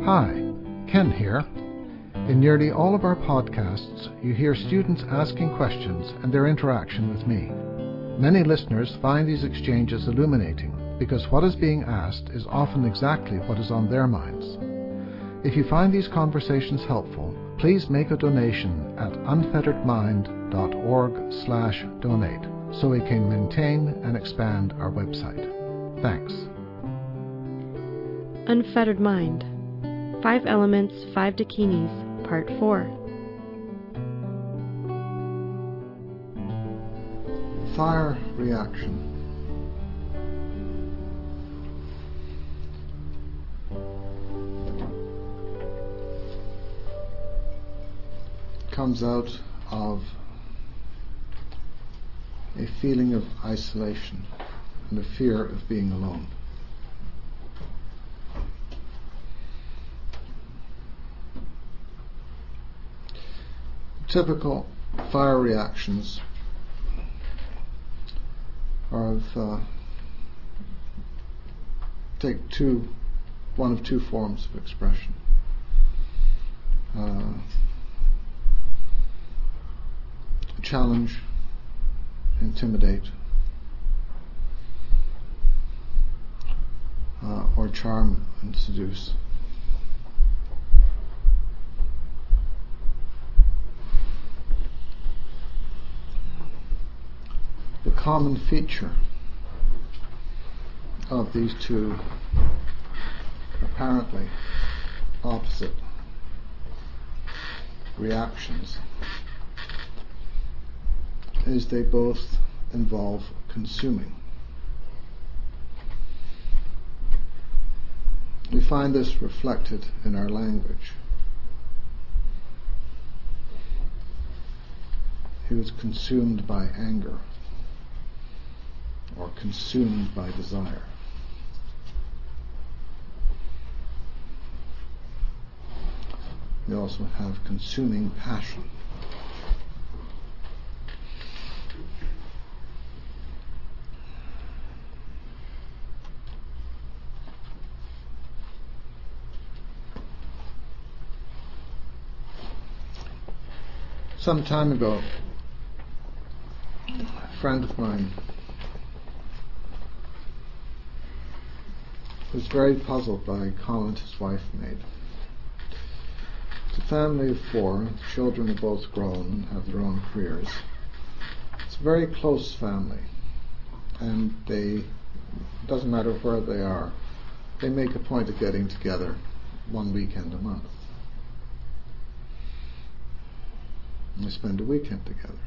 Hi, Ken here. In nearly all of our podcasts, you hear students asking questions and their interaction with me. Many listeners find these exchanges illuminating because what is being asked is often exactly what is on their minds. If you find these conversations helpful, please make a donation at unfetteredmind.org/donate so we can maintain and expand our website. Thanks. Unfettered Mind. 5 Elements, 5 Dakinis, Part 4. Fire reaction. Comes out of a feeling of isolation and a fear of being alone. Typical fire reactions are of take one of two forms of expression. Challenge, intimidate, or charm and seduce. The common feature of these two apparently opposite reactions is they both involve consuming. We find this reflected in our language. He was consumed by anger or consumed by desire. We also have consuming passion. Some time ago, a friend of mine was very puzzled by a comment his wife made. It's a family of 4. The children are both grown and have their own careers. It's a very close family, and it doesn't matter where they are, they make a point of getting together one weekend a month. And they spend a weekend together.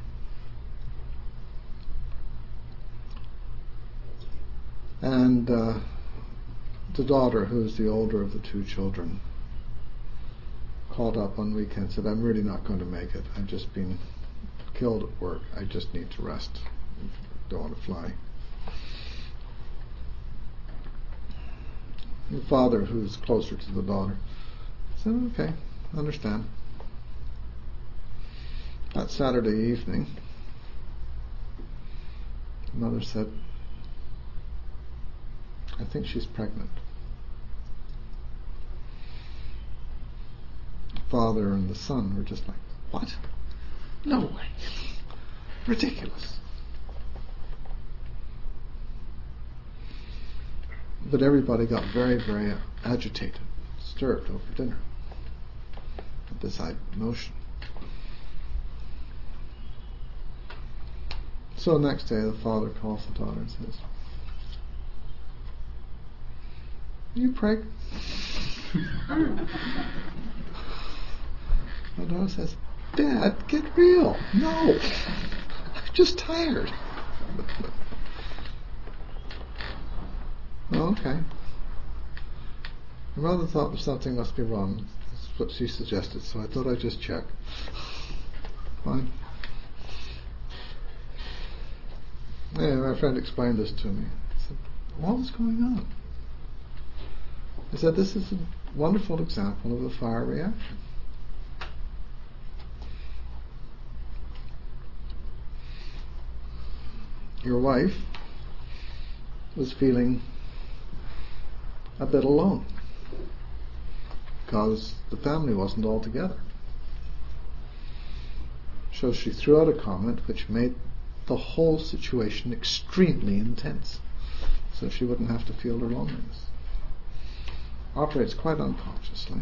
And the daughter, who's the older of the 2 children, called up one weekend and said, "I'm really not going to make it. I've just been killed at work. I just need to rest. Don't want to fly." The father, who's closer to the daughter, said, "Okay, I understand." That Saturday evening, the mother said, "I think she's pregnant." The father and the son were just like, "What? No way. Ridiculous." But everybody got very, very agitated, disturbed over dinner at this notion. So the next day the father calls the daughter and says, "Are you pregnant?" My daughter says, "Dad, get real." "No, I'm just tired." "Oh, okay." My mother thought something must be wrong. That's what she suggested, so I thought I'd just check. Fine. Anyway, my friend explained this to me. I said, "What was going on?" I said, "This is a wonderful example of a fire reaction. Your wife was feeling a bit alone, because the family wasn't all together. So she threw out a comment which made the whole situation extremely intense, so she wouldn't have to feel her loneliness. Operates quite unconsciously.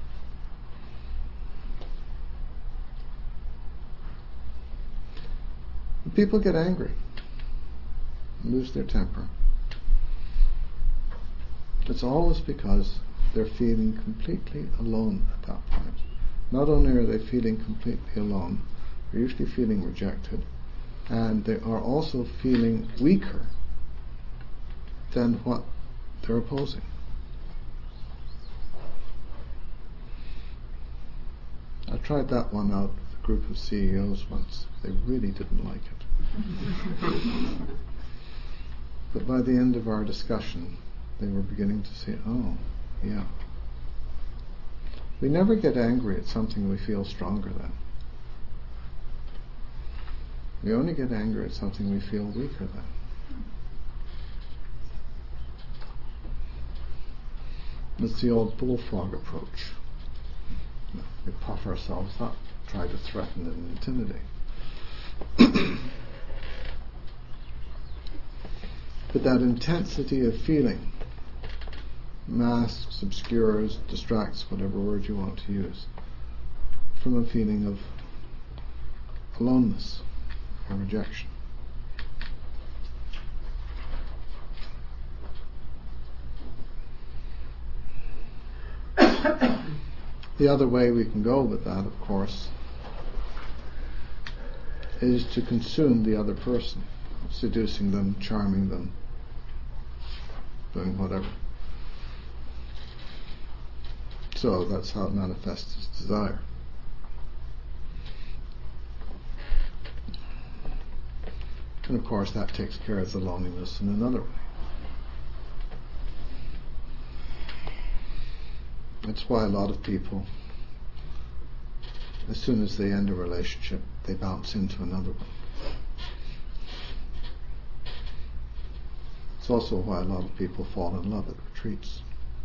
People get angry, lose their temper. It's always because they're feeling completely alone at that point. Not only are they feeling completely alone, they're usually feeling rejected, and they are also feeling weaker than what they're opposing. I tried that one out with a group of CEOs once. They really didn't like it. But by the end of our discussion, they were beginning to say, oh, yeah. We never get angry at something we feel stronger than. We only get angry at something we feel weaker than. It's the old bullfrog approach. We puff ourselves up, try to threaten and intimidate. But that intensity of feeling masks, obscures, distracts, whatever word you want to use, from a feeling of aloneness or rejection. The other way we can go with that, of course, is to consume the other person, seducing them, charming them, doing whatever. So that's how it manifests as desire. And of course that takes care of the loneliness in another way. That's why a lot of people, as soon as they end a relationship, they bounce into another one. It's also why a lot of people fall in love at retreats.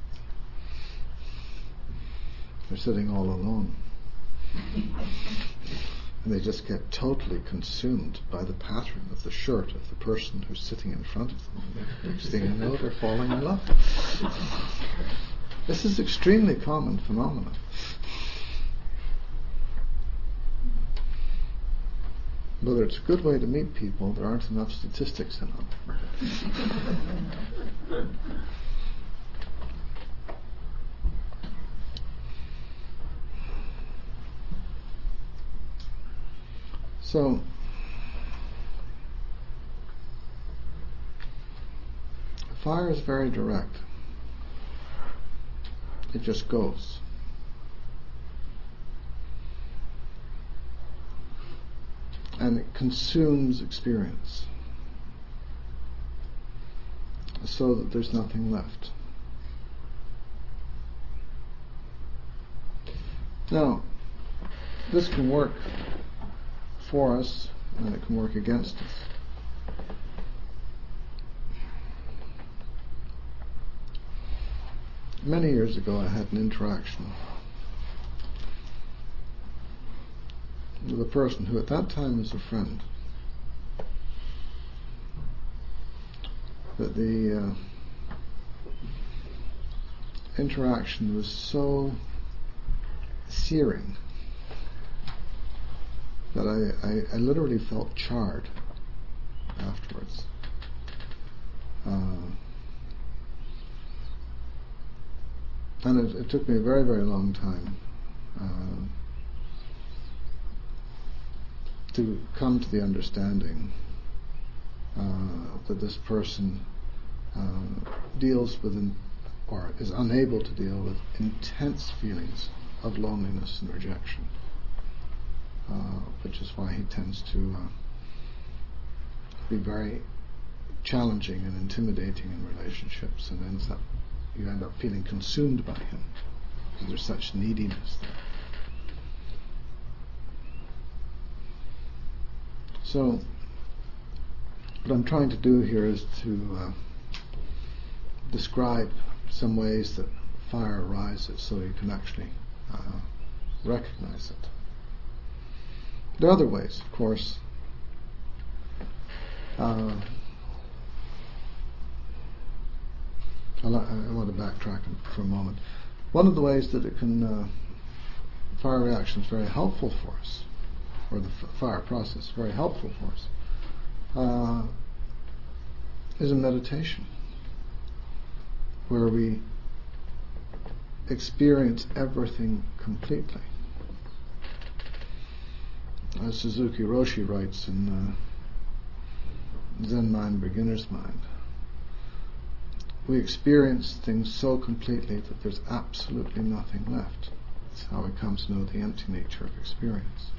They're sitting all alone. And they just get totally consumed by the pattern of the shirt of the person who's sitting in front of them. Next thing you know, they're falling in love. This is extremely common phenomenon. Whether it's a good way to meet people, there aren't enough statistics in it. So, fire is very direct. It just goes. And it consumes experience so that there's nothing left. Now, this can work for us and it can work against us. Many years ago I had an interaction with a person who at that time was a friend. But the interaction was so searing that I literally felt charred afterwards. And it took me a very, very long time to come to the understanding that this person deals with or is unable to deal with intense feelings of loneliness and rejection, which is why he tends to be very challenging and intimidating in relationships, and you end up feeling consumed by him because there's such neediness there. So what I'm trying to do here is to describe some ways that fire arises, so you can actually recognize it. There are other ways, of course. I want to backtrack for a moment. One of the ways that it can, fire reaction is very helpful for us, or the fire process is very helpful for us, is a meditation, where we experience everything completely. As Suzuki Roshi writes in Zen Mind, Beginner's Mind, we experience things so completely that there's absolutely nothing left. That's how we come to know the empty nature of experience.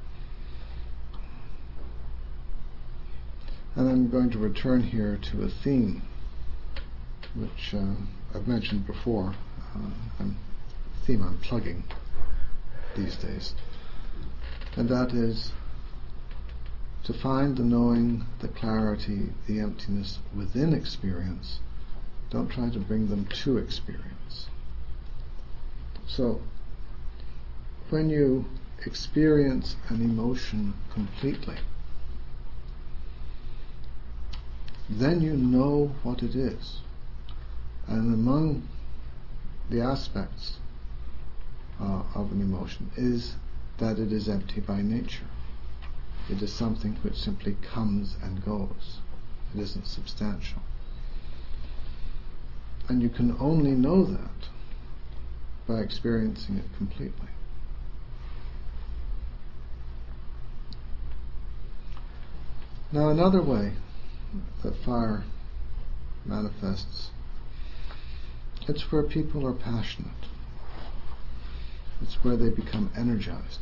And I'm going to return here to a theme which I've mentioned before, a theme I'm plugging these days, and that is to find the knowing, the clarity, the emptiness within experience. Don't try to bring them to experience. So, when you experience an emotion completely, then you know what it is. And among the aspects of an emotion is that it is empty by nature. It is something which simply comes and goes. It isn't substantial. And you can only know that by experiencing it completely. Now, another way that fire manifests, it's where people are passionate. It's where they become energized.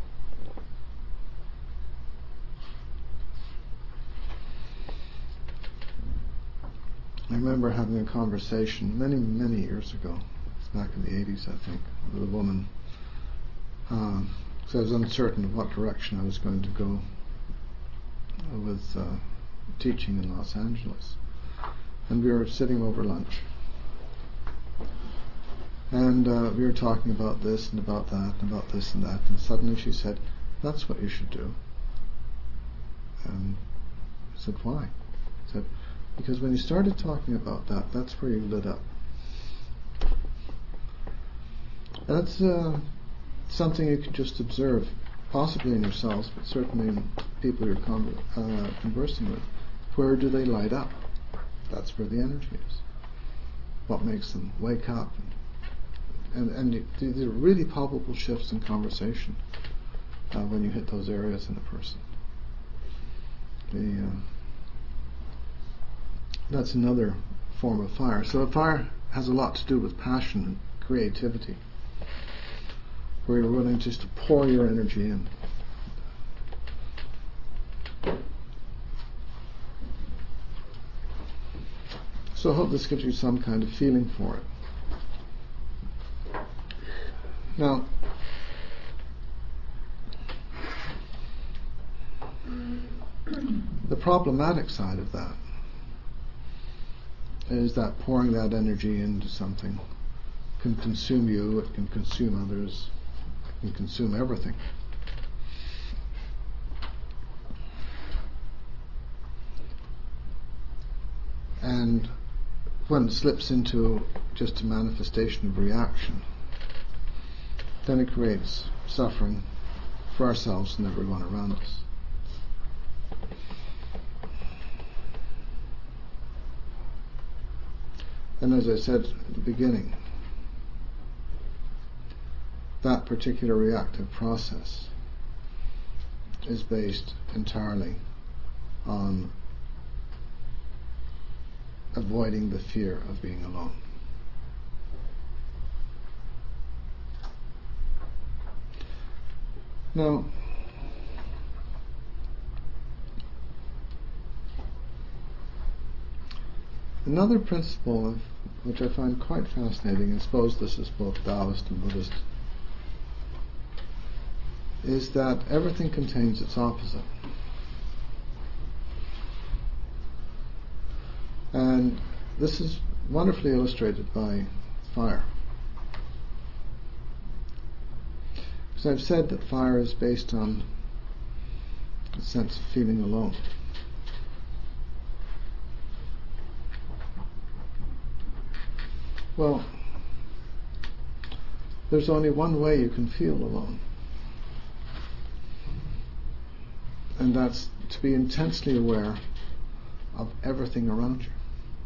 I remember having a conversation many years ago, it's back in the 80s I think, with a woman, because I was uncertain of what direction I was going to go with teaching in Los Angeles. And we were sitting over lunch, and we were talking about this and about that and about this and that, and suddenly she said, "That's what you should do." And I said, "Why?" She said, "Because when you started talking about that, that's where you lit up." That's something you can just observe, possibly in yourselves, but certainly in people you're conversing with. Where do they light up? That's where the energy is. What makes them wake up? And these are really palpable shifts in conversation when you hit those areas in a person. That's another form of fire. So fire has a lot to do with passion and creativity, where you're willing just to pour your energy in. So I hope this gives you some kind of feeling for it. Now, the problematic side of that is that pouring that energy into something can consume you, it can consume others, it can consume everything. And when it slips into just a manifestation of reaction, then it creates suffering for ourselves and everyone around us. And as I said at the beginning, that particular reactive process is based entirely on avoiding the fear of being alone. Now, another principle which I find quite fascinating, and suppose this is both Taoist and Buddhist, is that everything contains its opposite. And this is wonderfully illustrated by fire. So I've said that fire is based on a sense of feeling alone. Well, there's only one way you can feel alone, and that's to be intensely aware of everything around you.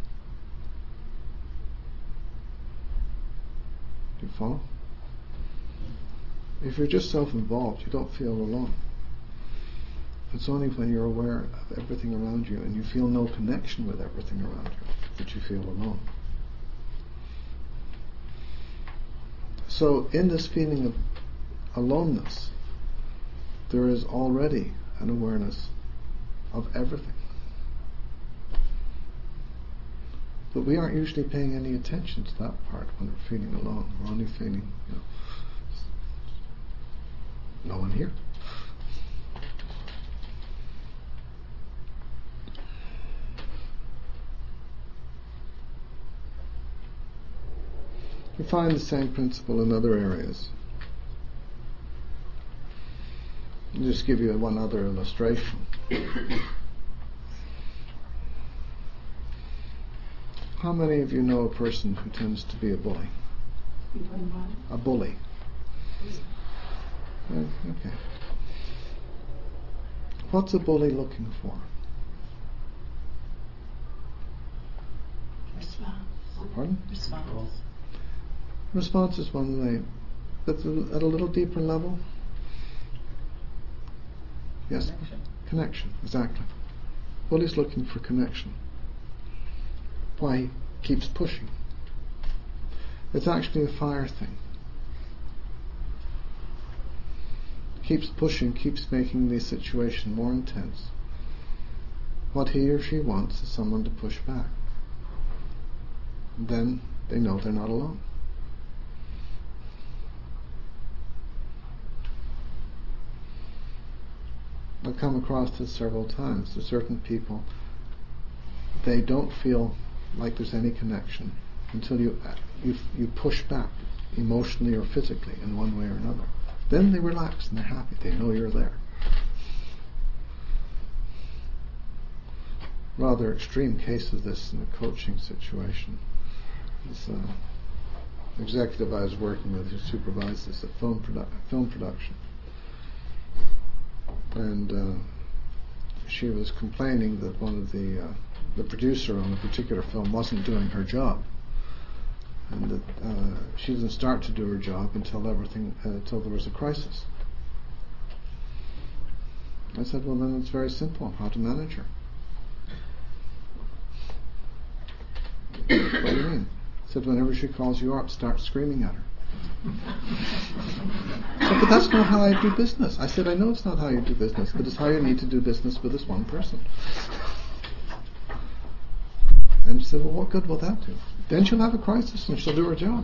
Do you follow? If you're just self-involved, you don't feel alone. It's only when you're aware of everything around you and you feel no connection with everything around you that you feel alone. So in this feeling of aloneness, there is already an awareness of everything. But we aren't usually paying any attention to that part when we're feeling alone. We're only feeling, no one here. You find the same principle in other areas. I'll just give you one other illustration. How many of you know a person who tends to be a bully? A bully. Okay. What's a bully looking for? Response. Pardon? Response. Response is one way, but at a little deeper level? Yes? Connection, exactly. Bully's looking for connection. Why he keeps pushing. It's actually a fire thing. Keeps pushing, keeps making the situation more intense. What he or she wants is someone to push back. And then they know they're not alone. I've come across this several times. There's certain people, they don't feel like there's any connection until you push back emotionally or physically in one way or another. Then they relax and they're happy. They know you're there. Rather extreme case of this in a coaching situation. This executive I was working with who supervised this at film production. And she was complaining that one of the producer on a particular film wasn't doing her job, and that she didn't start to do her job until there was a crisis. I said, well, then it's very simple how to manage her. What do you mean? I said, whenever she calls you up, start screaming at her. But that's not how I do business. I said, I know it's not how you do business, but it's how you need to do business with this one person. And she said, well, what good will that do? Then she'll have a crisis and she'll do her job.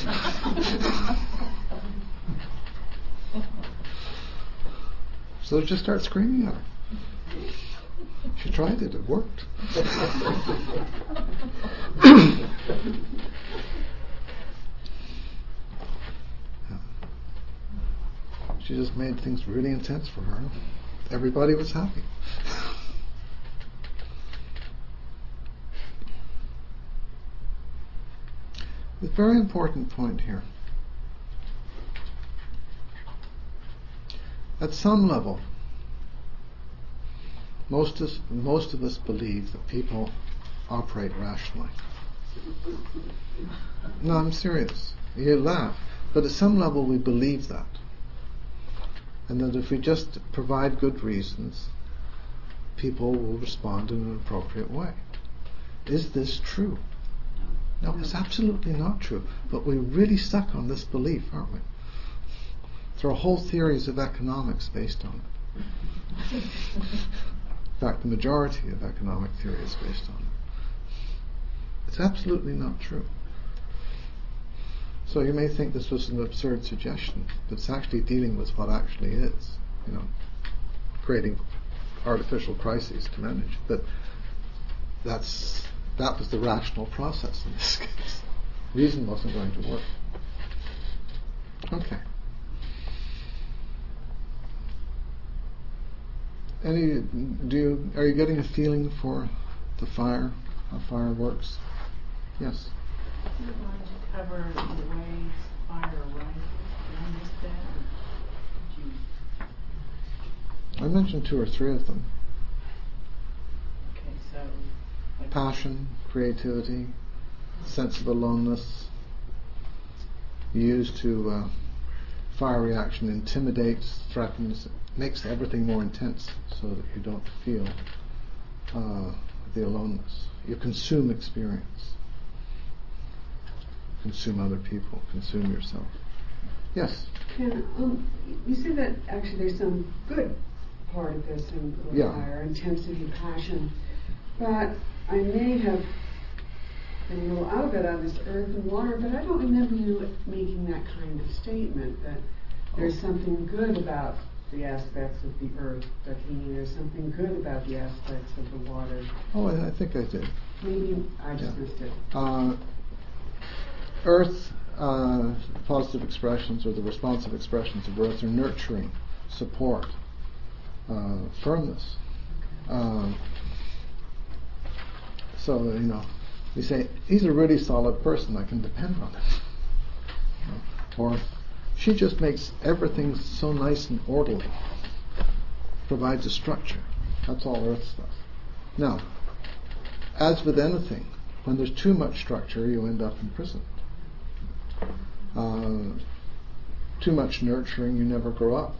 So just start screaming at her. She tried it, it worked. She just made things really intense for her. Everybody was happy. A very important point here. At some level, most of us believe that people operate rationally. No, I'm serious. You laugh. But at some level we believe that. And that if we just provide good reasons, people will respond in an appropriate way. Is this true? No, it's absolutely not true. But we're really stuck on this belief, aren't we? There are whole theories of economics based on it. In fact, the majority of economic theory is based on it. It's absolutely not true. So you may think this was an absurd suggestion, but it's actually dealing with what actually is, creating artificial crises to manage. But that was the rational process in this case. Reason wasn't going to work. Okay. Are you getting a feeling for the fire, how fire works? Yes. Would you mind to cover the ways fire arises? Did I miss that? Or did you? I mentioned 2 or 3 of them. Okay, so. Like Passion, creativity, sense of aloneness. Used to fire reaction intimidates, threatens, makes everything more intense so that you don't feel the aloneness. You consume experience. Consume other people, consume yourself. Yes? Yeah, you said that actually there's some good part of this in fire, intensity, passion, but I may have been a little out of it on this earth and water, but I don't remember you making that kind of statement, that there's something good about the aspects of the earth, Dakini, there's something good about the aspects of the water. Oh, I think I did. Maybe I just missed it. Earth, positive expressions or the responsive expressions of earth are nurturing, support, firmness. So, you say, he's a really solid person, I can depend on him. Or, she just makes everything so nice and orderly, provides a structure. That's all earth stuff. Now, as with anything, when there's too much structure, you end up in prison. Too much nurturing, you never grow up.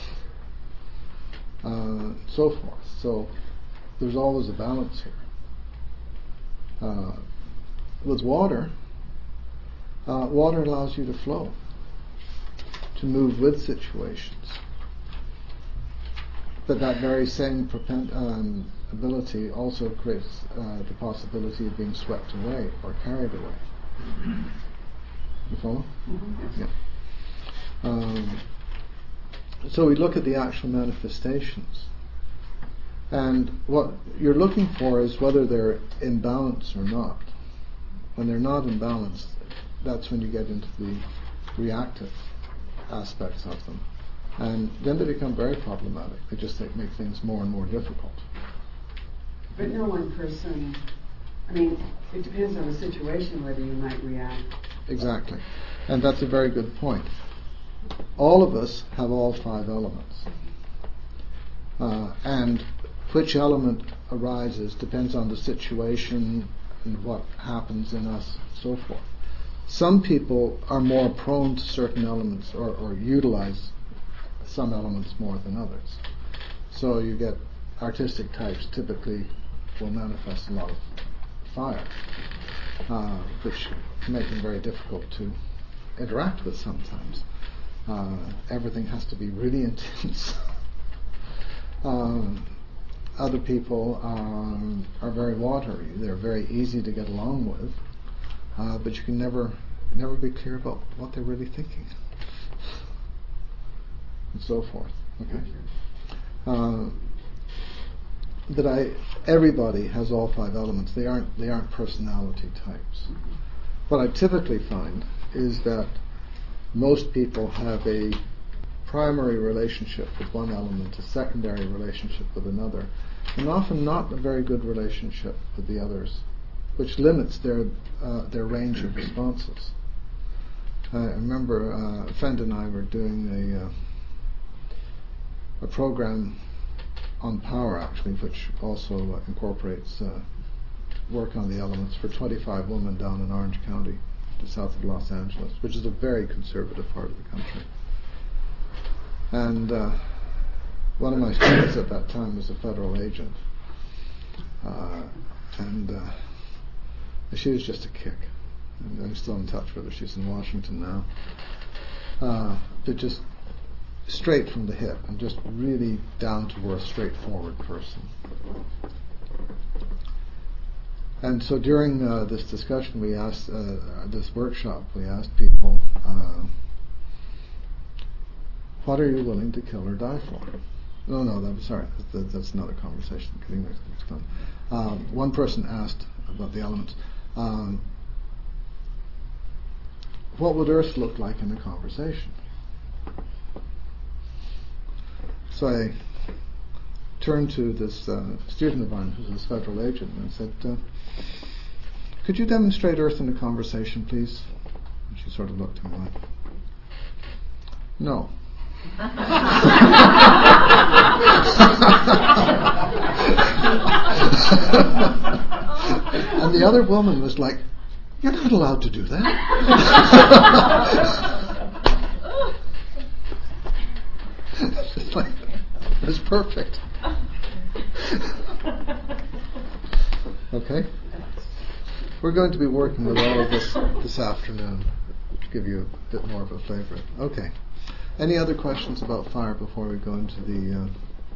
So forth. So there's always a balance here. With water, water allows you to flow, to move with situations. But that very same ability also creates the possibility of being swept away or carried away. You follow? Mm-hmm. Yeah. So we look at the actual manifestations, and what you're looking for is whether they're in balance or not. When they're not in balance, that's when you get into the reactive aspects of them, and then they become very problematic. They just make things more and more difficult. But no one person, it depends on the situation whether you might react. Exactly. And that's a very good point. All of us have all 5 elements. And which element arises depends on the situation and what happens in us, so forth. Some people are more prone to certain elements or utilize some elements more than others. So you get artistic types typically will manifest a lot of fire, which can make them very difficult to interact with sometimes. Everything has to be really intense. Other people are very watery. They're very easy to get along with, but you can never be clear about what they're really thinking, and so forth. Okay. But everybody has all 5 elements. They aren't personality types. What I typically find is that most people have a primary relationship with one element, a secondary relationship with another, and often not a very good relationship with the others, which limits their range of responses. I remember a friend and I were doing a program on power, actually, which also incorporates work on the elements for 25 women down in Orange County, just south of Los Angeles, which is a very conservative part of the country. And one of my students at that time was a federal agent, and she was just a kick. And I'm still in touch with her. She's in Washington now. But just straight from the hip, and just really down to earth, straightforward person. And so during this discussion, we asked this workshop, we asked people, what are you willing to kill or die for? That's another conversation. Getting next time. One person asked about the elements. What would Earth look like in a conversation? So turned to this student of mine who's a federal agent and said, could you demonstrate Earth in a conversation, please? And she sort of looked at me like, no. And the other woman was like, you're not allowed to do that. It's like, it's perfect. Okay? We're going to be working with all of this afternoon to give you a bit more of a flavour. Okay. Any other questions about fire before we go into the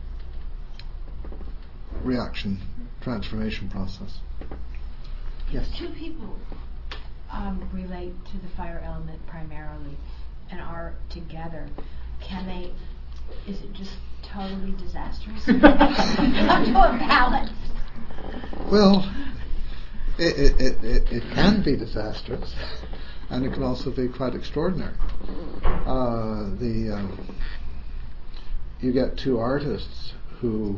reaction transformation process? Yes. Two people relate to the fire element primarily and are together. Can they? Is it just totally disastrous? Come to a balance. Well, it can be disastrous, and it can also be quite extraordinary. You get two artists who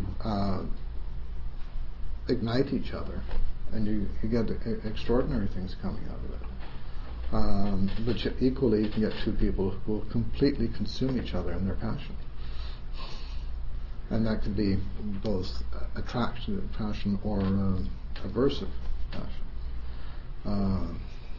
ignite each other, and you get extraordinary things coming out of it. But equally, you can get two people who will completely consume each other in their passion. And that can be both attraction, passion, or aversive passion.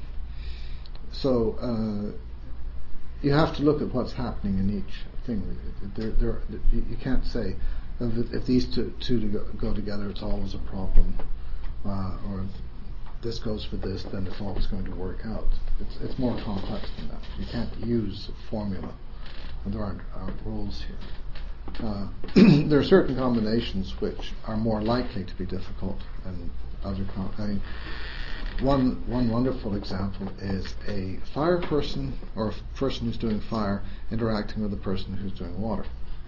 So you have to look at what's happening in each thing. You can't say if these two go together, it's always a problem, or if this goes for this, then it's always going to work out. It's more complex than that. You can't use a formula, and there aren't rules here. There are certain combinations which are more likely to be difficult than other one wonderful example is a fire person or a person who's doing fire interacting with a person who's doing water.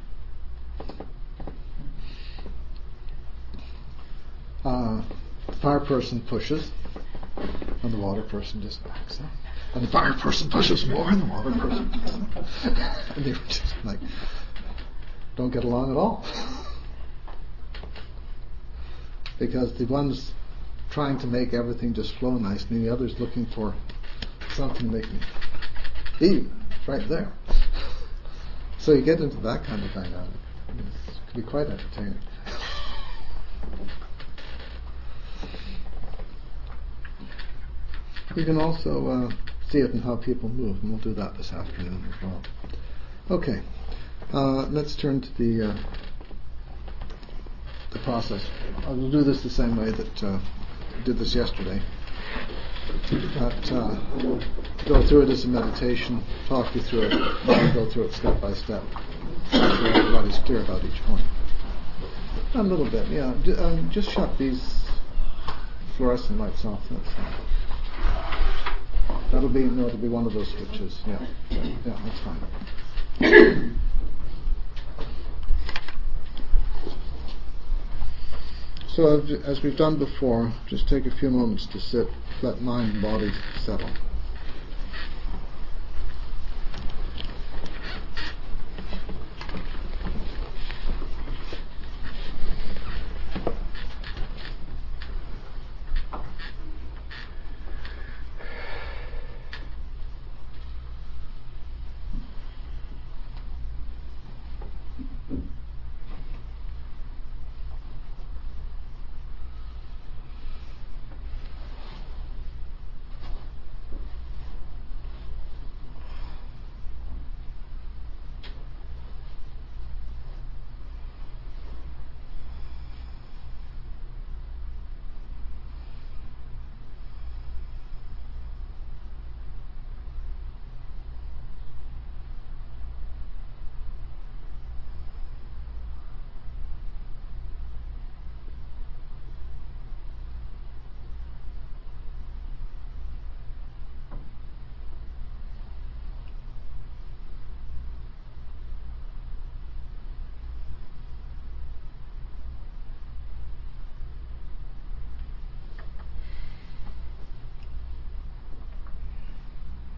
Fire person pushes, and the water person just backs up. And the fire person pushes more, and the water person backs up. And they were just like, don't get along at all. Because the one's trying to make everything just flow nicely, and the other's looking for something they can eat right there. So you get into that kind of dynamic. It can be quite entertaining. You can also see it in how people move, and we'll do that this afternoon as well. Okay, let's turn to the process. I will do this the same way that I did this yesterday. Go through it as a meditation, talk you through it, and go through it step by step, so everybody's clear about each point. A little bit, yeah. Just shut these fluorescent lights off. That's fine. It'll be one of those switches. Yeah, that's fine. So as we've done before, just take a few moments to sit, let mind and body settle.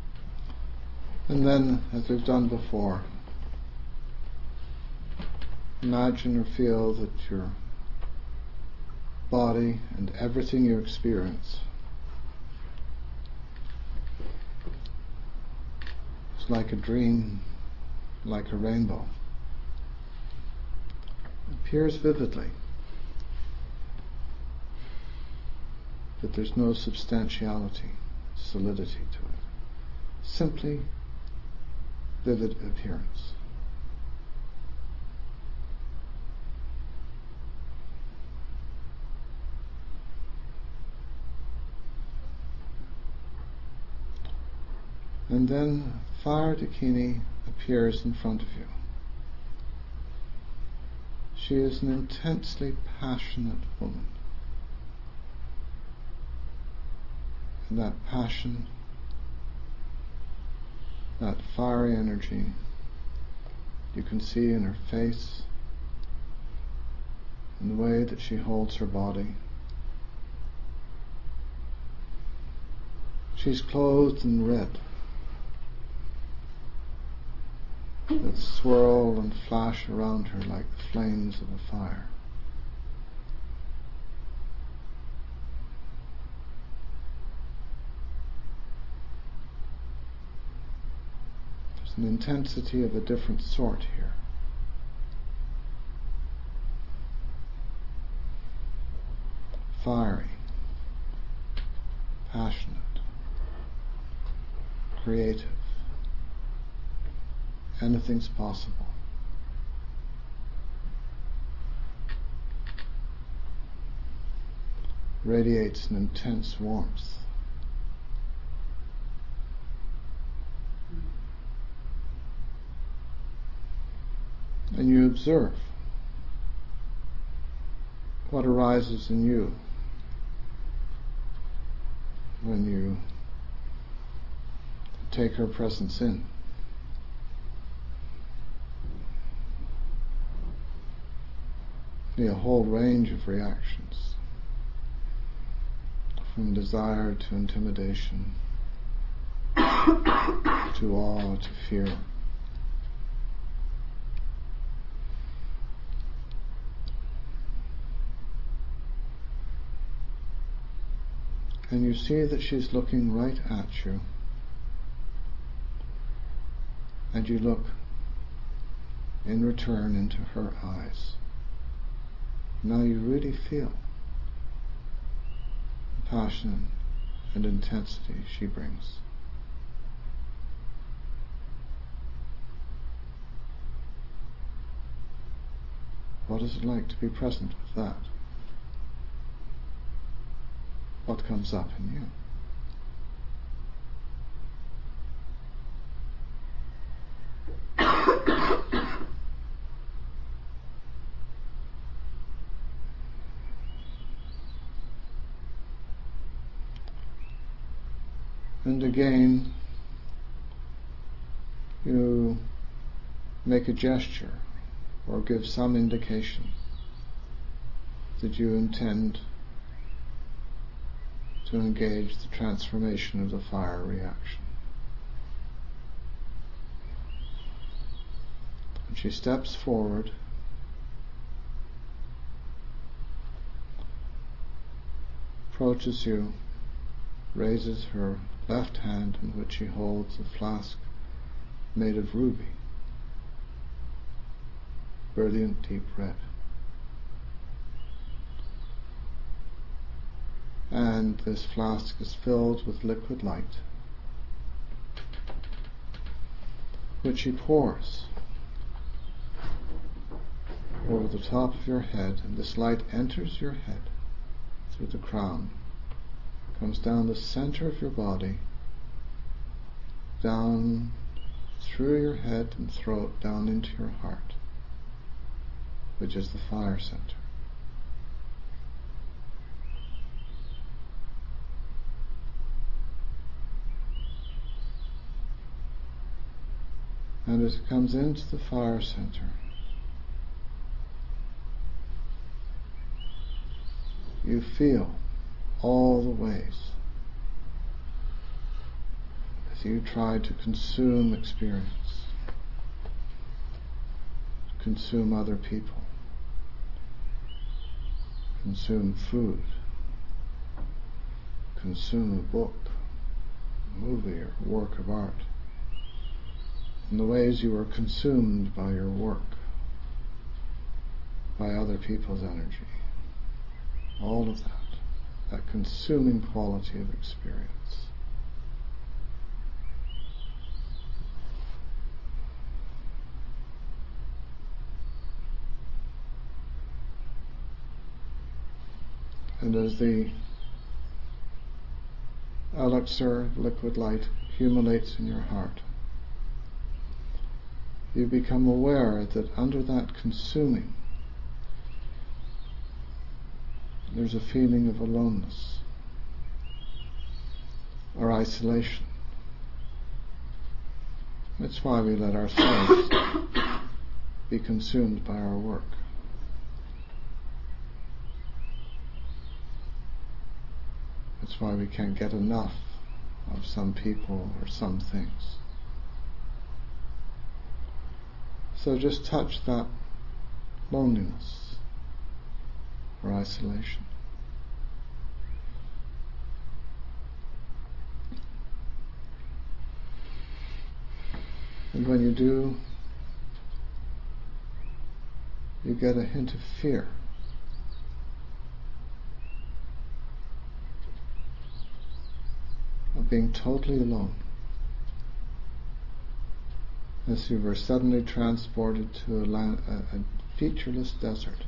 And then, as we've done before, imagine or feel that your body and everything you experience is like a dream, like a rainbow. It appears vividly, but there's no substantiality, solidity to it. Simply vivid appearance. And then Fire Dakini appears in front of you. She is an intensely passionate woman. And that passion, that fiery energy, you can see in her face, in the way that she holds her body. She's clothed in red that swirl and flash around her like the flames of a fire. There's an intensity of a different sort here. Fiery, passionate, creative. Anything's possible. Radiates an intense warmth. And you observe what arises in you when you take her presence in. Be a whole range of reactions, from desire to intimidation, to awe, to fear. And you see that she's looking right at you, and you look in return into her eyes. Now you really feel the passion and intensity she brings. What is it like to be present with that? What comes up in you? And again, you make a gesture or give some indication that you intend to engage the transformation of the fire reaction. And she steps forward, approaches you, raises her left hand in which she holds a flask made of ruby, brilliant deep red. And this flask is filled with liquid light, which she pours over the top of your head, and this light enters your head through the crown, comes down the center of your body, down through your head and throat, down into your heart, which is the fire center. And as it comes into the fire center, you feel all the ways as you try to consume experience, consume other people, consume food, consume a book, a movie, or work of art, and the ways you are consumed by your work, by other people's energy, all of that consuming quality of experience. And as the elixir, liquid light, accumulates in your heart, you become aware that under that consuming, there's a feeling of aloneness or isolation. That's why we let ourselves be consumed by our work. That's why we can't get enough of some people or some things. So just touch that loneliness or isolation. And when you do, you get a hint of fear. Of being totally alone. As you were suddenly transported to a featureless desert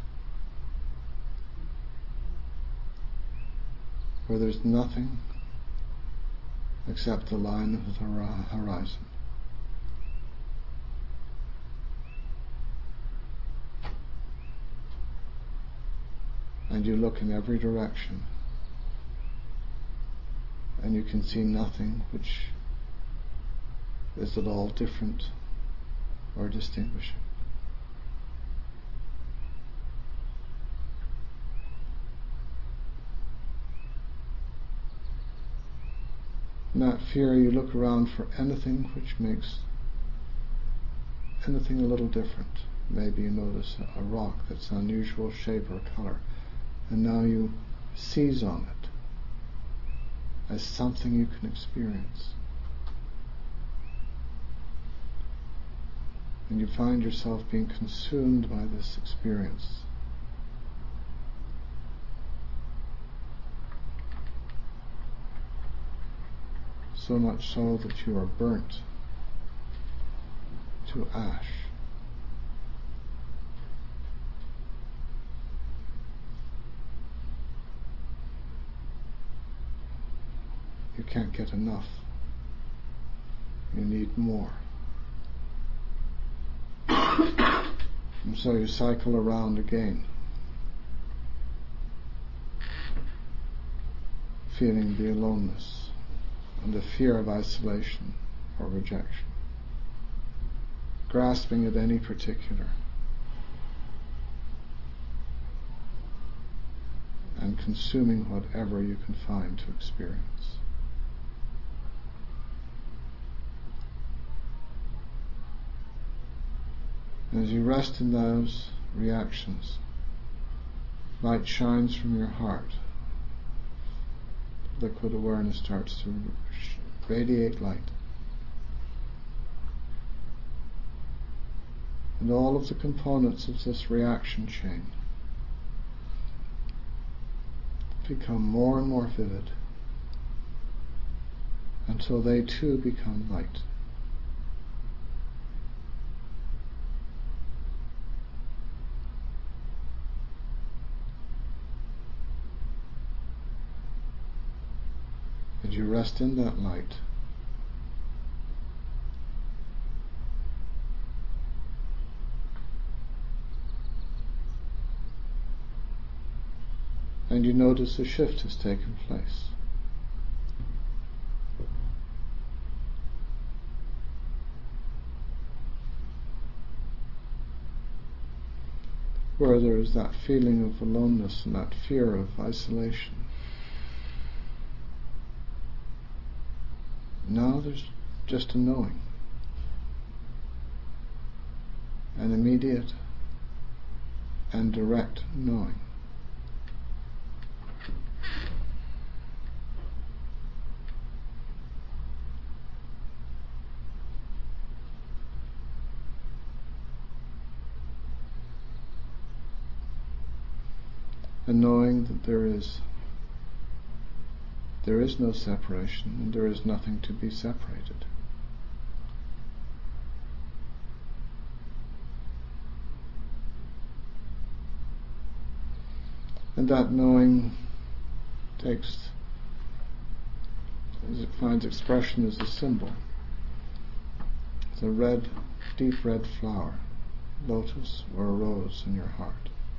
where there's nothing except the line of the horizon. And you look in every direction, and you can see nothing which is at all different or distinguishing. In that fear, you look around for anything which makes anything a little different. Maybe you notice a rock that's unusual shape or color, and now you seize on it as something you can experience. And you find yourself being consumed by this experience. So much so that you are burnt to ash. You can't get enough. You need more. And so you cycle around again, feeling the aloneness and the fear of isolation or rejection, grasping at any particular, and consuming whatever you can find to experience. As you rest in those reactions, light shines from your heart. Liquid awareness starts to radiate light. And all of the components of this reaction chain become more and more vivid until they too become light. And you rest in that light. And you notice a shift has taken place. Where there is that feeling of aloneness and that fear of isolation. Now there's just a knowing. an immediate and direct knowing. And knowing that there is no separation and there is nothing to be separated. And that knowing finds expression as a symbol. It's a deep red flower, lotus or a rose in your heart.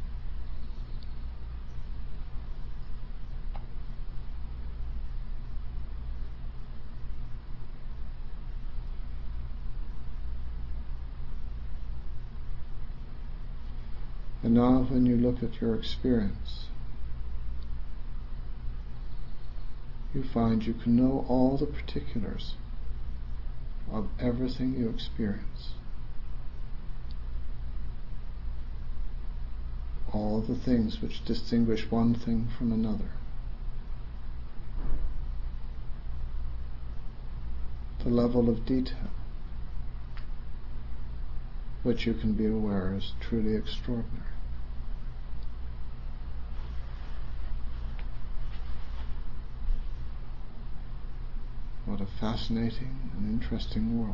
And now when you look at your experience, you find you can know all the particulars of everything you experience. All the things which distinguish one thing from another. The level of detail which you can be aware is truly extraordinary. What a fascinating and interesting world.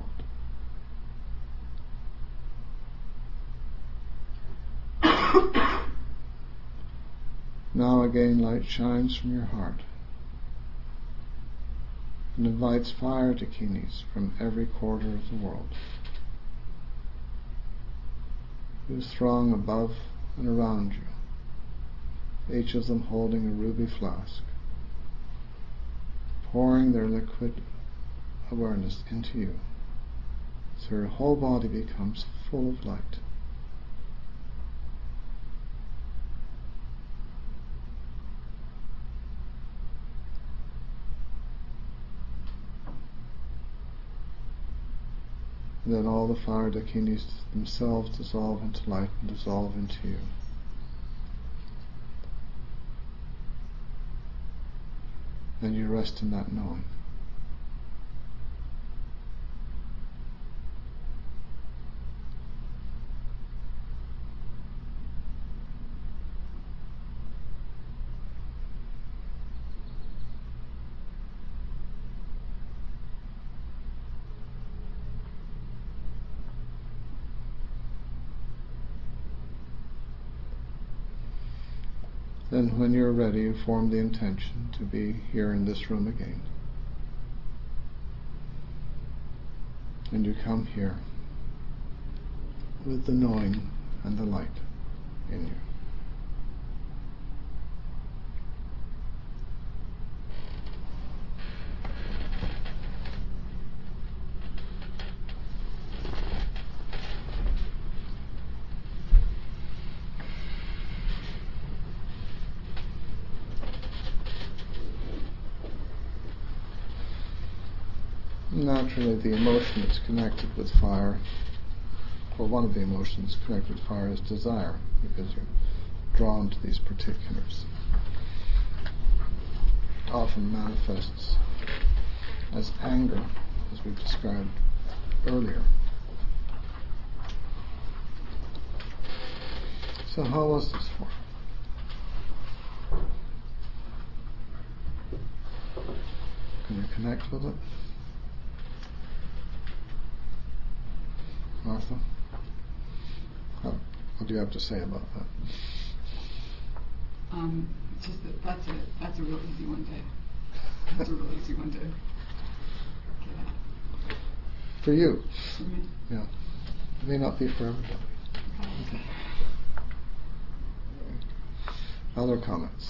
Now again light shines from your heart and invites fire dakinis from every quarter of the world, who throng above and around you, each of them holding a ruby flask, pouring their liquid awareness into you, so your whole body becomes full of light. And then all the fire dakinis themselves dissolve into light and dissolve into you. And you rest in that knowing. Then when you're ready, you form the intention to be here in this room again. And you come here with the knowing and the light in you. Naturally, the emotion that's connected with fire, or one of the emotions connected with fire, is desire, because you're drawn to these particulars. It often manifests as anger, as we described earlier. So how was this for? Can you connect with it? Martha, what do you have to say about that? Just that's a real easy one to. That's a real easy one to get at. For you? For me? Yeah. It may not be for everybody. Okay. Other comments?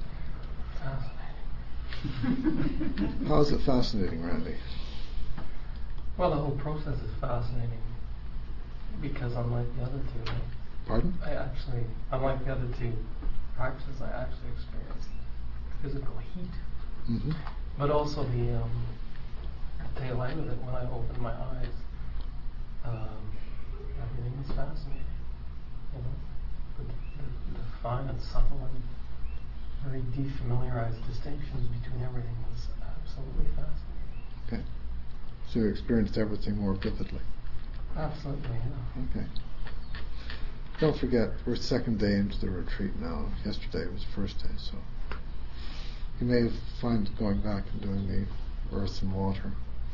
How is it fascinating, Randy? Well, the whole process is fascinating because unlike the other two, Pardon? unlike the other two practices, I actually experienced physical heat. Mm-hmm. But also the tail end of it, when I opened my eyes, everything is fascinating. You know, the fine and subtle and very defamiliarized distinctions between everything was absolutely fascinating. Okay. So you experienced everything more vividly. Absolutely, yeah. Okay. Don't forget, we're second day into the retreat now. Yesterday was first day, so you may find going back and doing the earth and water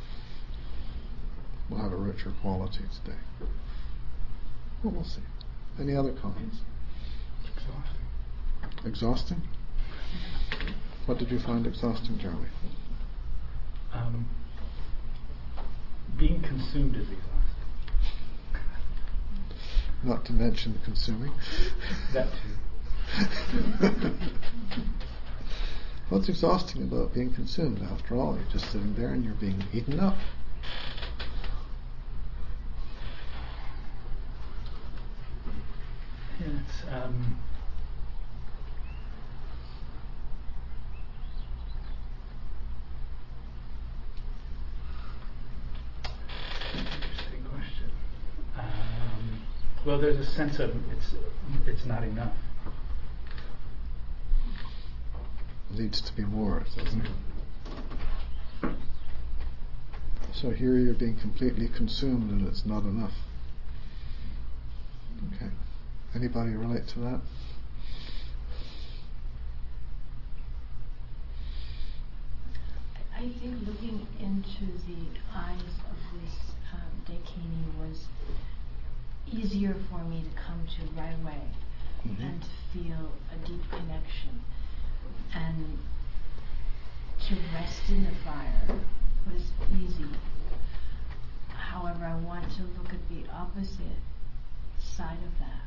will have a richer quality today. Well, we'll see. Any other comments? Exhausting. Exhausting? What did you find exhausting, Jeremy? Being consumed is exhausting. Not to mention consuming. That too. What's exhausting about being consumed? After all, you're just sitting there and you're being eaten up. Yeah, it's interesting question. Well, there's a sense of it's not enough. It needs to be more, doesn't it? So here you're being completely consumed and it's not enough. Okay. Anybody relate to that? I think looking into the eyes of this Dakini was easier for me to come to right away and to feel a deep connection. And to rest in the fire was easy. However, I want to look at the opposite side of that.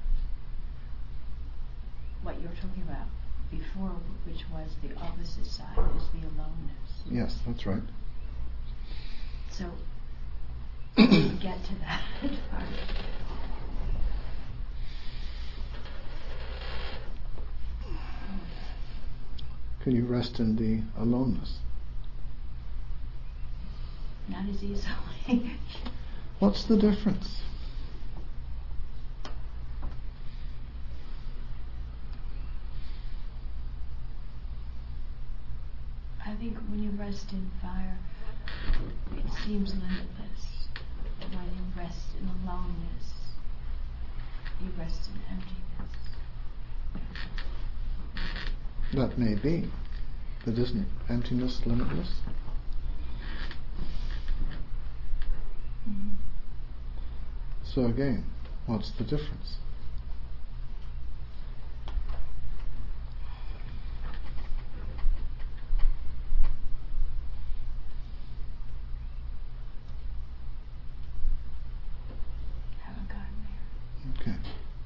What you're talking about before, which was the opposite side, is the aloneness. Yes, that's right. So, to get to that part. Can you rest in the aloneness? Not as easily. What's the difference? I think when you rest in fire, it seems limitless. When you rest in aloneness, you rest in emptiness. That may be. But isn't emptiness limitless? So again, what's the difference? Haven't gotten there. Okay.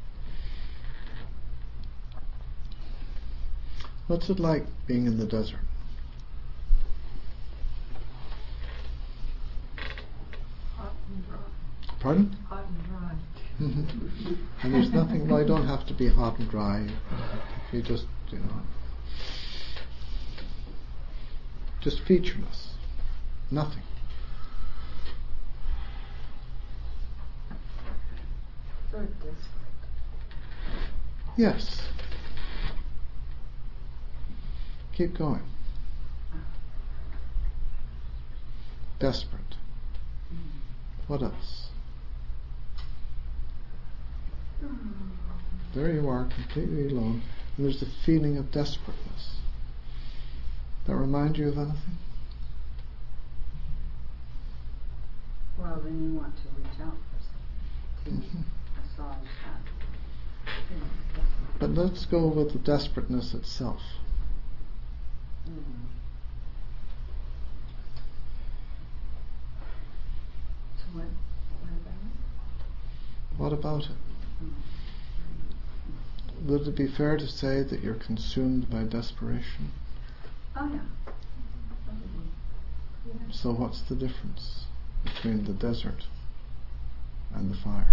What's it like being in the desert? Hot and dry. Pardon? Hot and dry. And there's nothing, well, you don't have to be hot and dry. You just, just featureless. Nothing. So desperate. Yes. Keep going. Desperate. What else? There you are, completely alone, and there's the feeling of desperateness. That remind you of anything? Well, then you want to reach out for something. Massage that. But let's go with the desperateness itself. So what about it? What about it? Would it be fair to say that you're consumed by desperation? Oh, yeah. Probably. So what's the difference between the desert and the fire?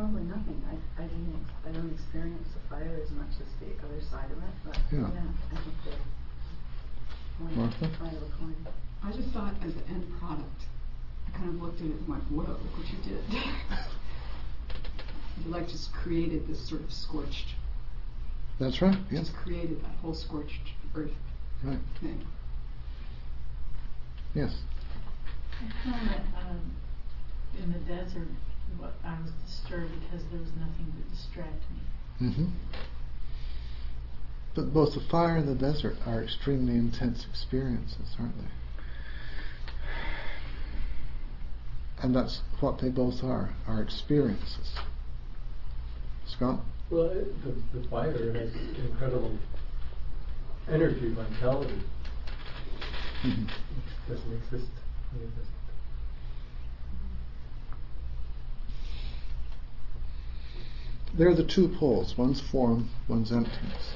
probably nothing. I don't experience the fire as much as the other side of it, but Yeah. I think they're one Martha? side of a coin. I just thought as an end product, I kind of looked at it and went, whoa, look what you did. You like just created this sort of scorched, That's right, yes. just created that whole scorched earth Right. thing. Yes. I found that in the desert, I was disturbed because there was nothing to distract me. Mm-hmm. But both the fire and the desert are extremely intense experiences, aren't they? And that's what they both are experiences. Scott? Well, the fire has incredible energy, vitality, Mm-hmm. which doesn't exist in the desert. They're the two poles. One's form, one's emptiness.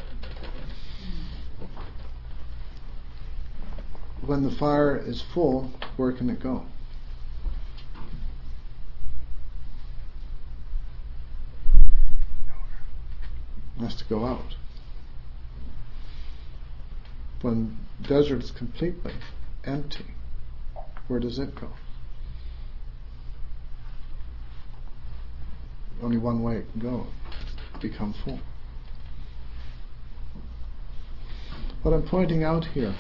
When the fire is full, where can it go? It has to go out. When the desert is completely empty, where does it go? Only one way it can go, become full. What I'm pointing out here,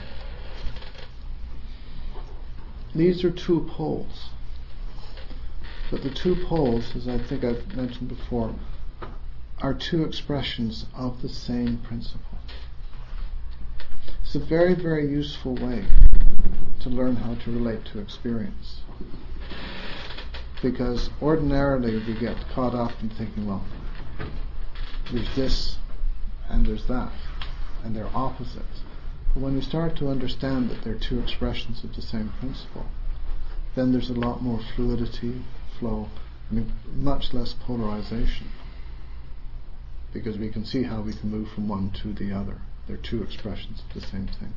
these are two poles. But the two poles, as I think I've mentioned before, are two expressions of the same principle. It's a very, very useful way to learn how to relate to experience. Because ordinarily we get caught up in thinking, well, there's this and there's that, and they're opposites. But when we start to understand that they're two expressions of the same principle, then there's a lot more fluidity, flow, and much less polarization. Because we can see how we can move from one to the other. They're two expressions of the same thing.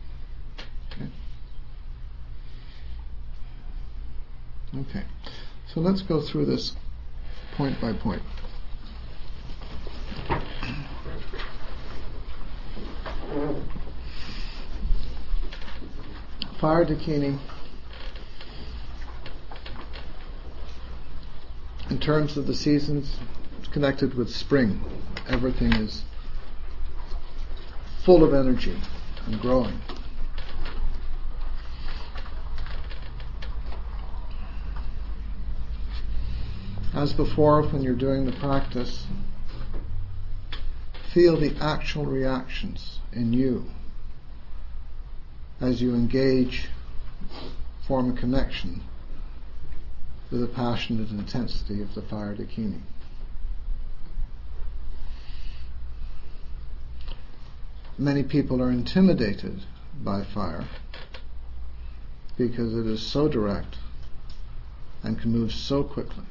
Okay. So let's go through this point by point. Fire Dakini, in terms of the seasons, it's connected with spring. Everything is full of energy and growing. As before, when you're doing the practice, feel the actual reactions in you as you engage, form a connection with the passionate intensity of the Fire Dakini. Many people are intimidated by fire because it is so direct and can move so quickly.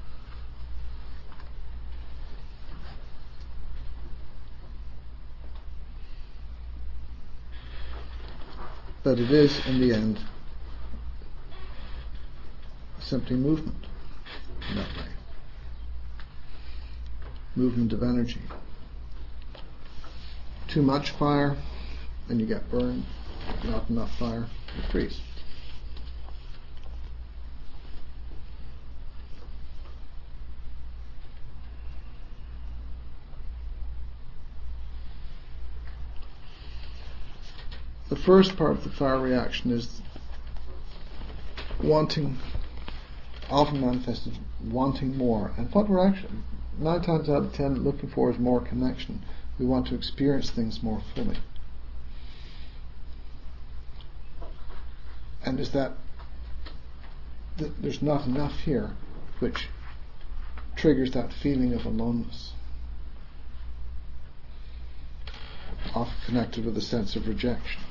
But it is, in the end, simply movement in that way. Movement of energy. Too much fire, and you get burned. Not enough fire, you freeze. The first part of the fire reaction is wanting, often manifested, wanting more. And what we're actually, 9 times out of 10, looking for is more connection. We want to experience things more fully. And is that there's not enough here, which triggers that feeling of aloneness, often connected with a sense of rejection.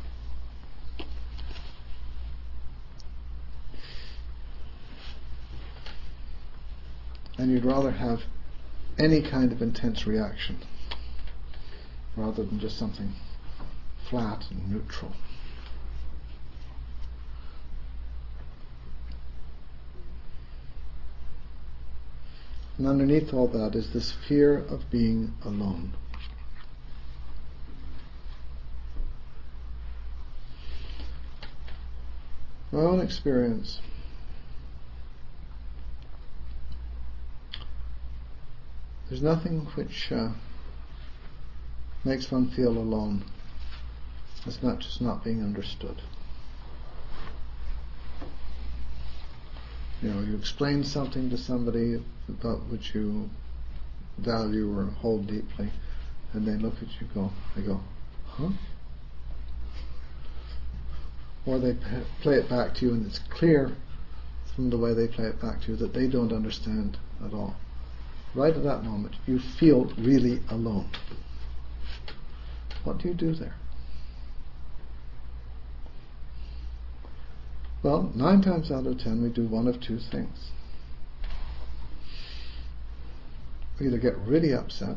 And you'd rather have any kind of intense reaction rather than just something flat and neutral. And underneath all that is this fear of being alone. My own experience, there's nothing which makes one feel alone as much as not being understood. You explain something to somebody about which you value or hold deeply, and they look at you, they go, huh? Or they play it back to you, and it's clear from the way they play it back to you that they don't understand at all. Right at that moment, you feel really alone. What do you do there? Well, 9 times out of 10, we do one of two things. We either get really upset,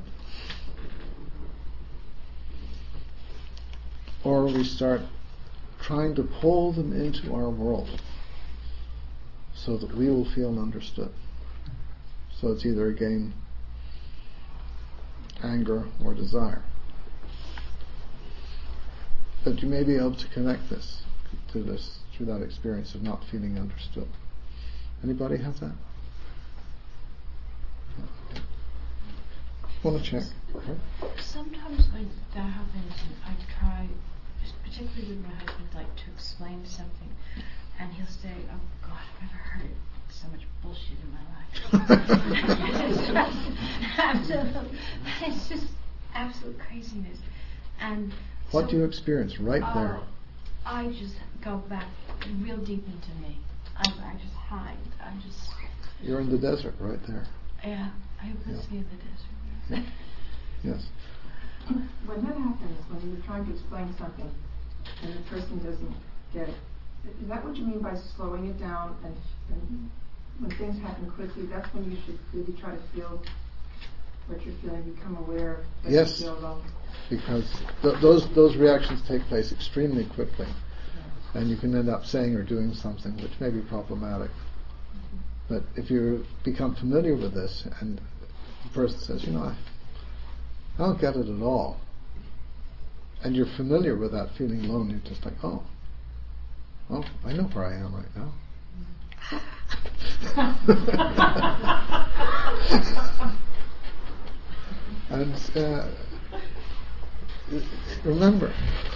or we start trying to pull them into our world so that we will feel understood. So it's either again anger or desire. But you may be able to connect this to this through that experience of not feeling understood. Anybody have that? Want to check? Sometimes when that happens, I try, particularly with my husband, like to explain something, and he'll say, "Oh God, I've never heard so much bullshit in my life." It's just absolute craziness. And what do you experience right there? I just go back real deep into me. I just hide. You're in the desert right there. Yeah, I was in the desert. Yeah. Yes. When that happens, when you're trying to explain something and the person doesn't get it, is that what you mean by slowing it down? And when things happen quickly, that's when you should really try to feel what you're feeling, become aware that you feel alone? Because those reactions take place extremely quickly, and you can end up saying or doing something which may be problematic. But if you become familiar with this, and the person says, I don't get it at all, and you're familiar with that feeling alone, you're just like, oh, I know where I am right now. And remember,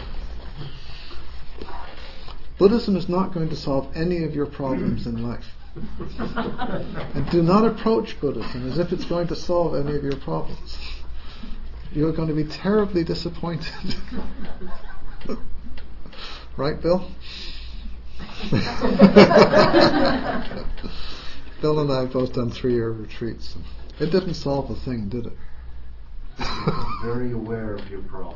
Buddhism is not going to solve any of your problems in life. And do not approach Buddhism as if it's going to solve any of your problems. You're going to be terribly disappointed. Right, Bill? Bill and I have both done 3-year retreats. It didn't solve a thing, did it? Very aware of your problem.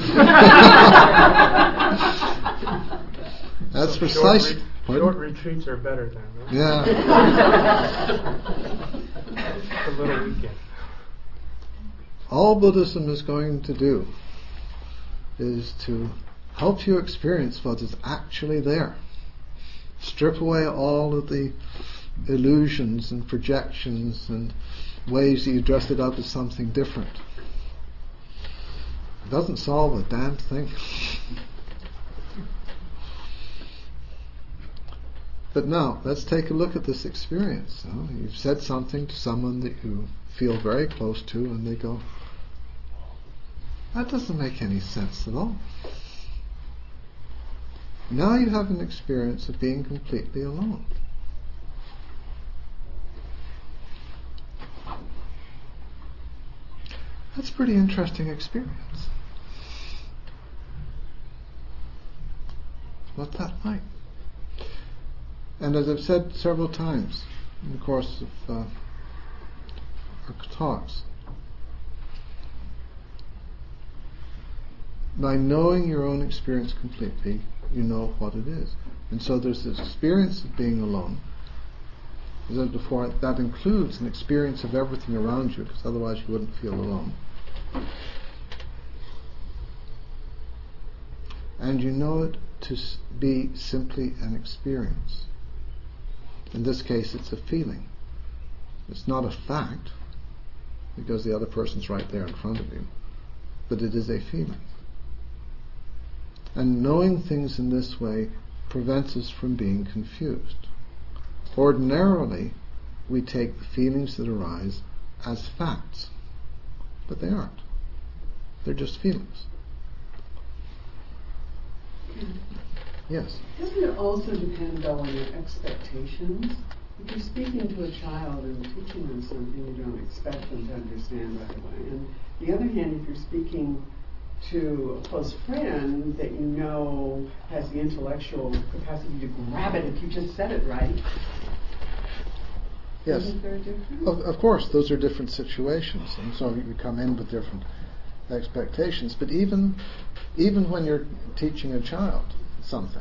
That's precise. Short retreats are better then, right? Yeah. A little weekend. All Buddhism is going to do is to help you experience what is actually there. Strip away all of the illusions and projections and ways that you dress it up as something different. It doesn't solve a damn thing. But now, let's take a look at this experience. You've said something to someone that you feel very close to, and they go, that doesn't make any sense at all. Now you have an experience of being completely alone. That's a pretty interesting experience. What's that like? And as I've said several times in the course of our talks, by knowing your own experience completely, you know what it is. And so there's this experience of being alone. As I said before, that includes an experience of everything around you, because otherwise you wouldn't feel alone. And you know it to be simply an experience. In this case, it's a feeling. It's not a fact. because the other person's right there in front of you. But it is a feeling. And knowing things in this way prevents us from being confused. Ordinarily, we take the feelings that arise as facts, but they aren't. They're just feelings. Yes? Doesn't it also depend, though, on your expectations? If you're speaking to a child and teaching them something, you don't expect them to understand right away. And on the other hand, if you're speaking to a close friend that you know has the intellectual capacity to grab it if you just said it right. Yes. Isn't there a difference? Of course, those are different situations, and so you come in with different expectations. But even when you're teaching a child something,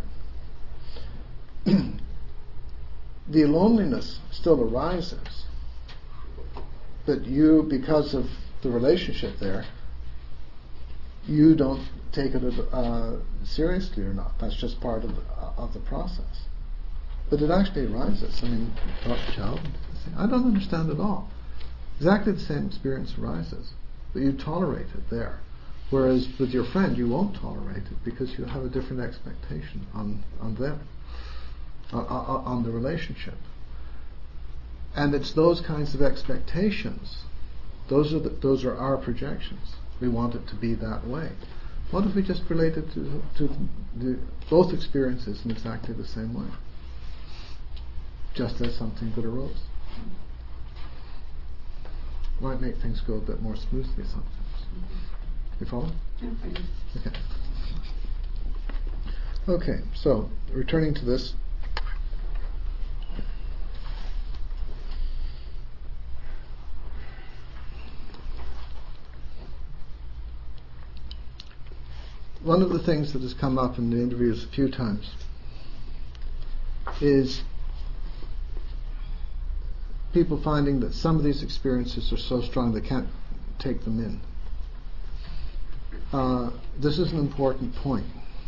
the loneliness still arises. But you, because of the relationship there, you don't take it seriously or not. That's just part of the process. But it actually arises. I mean, you talk to a child and say, I don't understand at all. Exactly the same experience arises, but you tolerate it there. Whereas with your friend, you won't tolerate it because you have a different expectation on them, on the relationship. And it's those kinds of expectations. Those are our projections. We want it to be that way. What if we just related to both experiences in exactly the same way? Just as something that arose. Might make things go a bit more smoothly sometimes. You follow? Yeah, I do. Okay. Okay, so returning to this. One of the things that has come up in the interviews a few times is people finding that some of these experiences are so strong they can't take them in. This is an important point.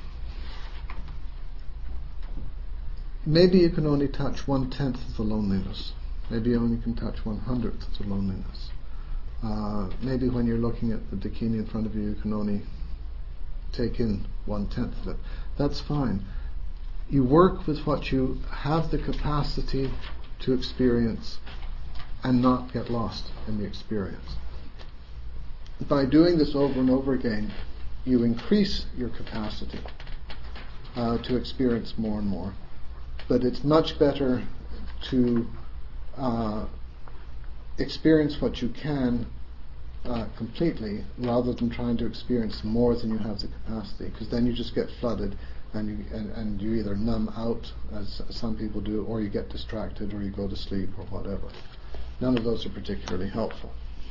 Maybe you can only touch 1/10 of the loneliness. Maybe you only can touch 1/100th of the loneliness. Maybe when you're looking at the dakini in front of you, you can only take in 1/10 of it. That's fine. You work with what you have the capacity to experience and not get lost in the experience. By doing this over and over again, you increase your capacity to experience more and more. But it's much better to experience what you can completely rather than trying to experience more than you have the capacity, because then you just get flooded and you either numb out, as some people do, or you get distracted or you go to sleep or whatever. None of those are particularly helpful.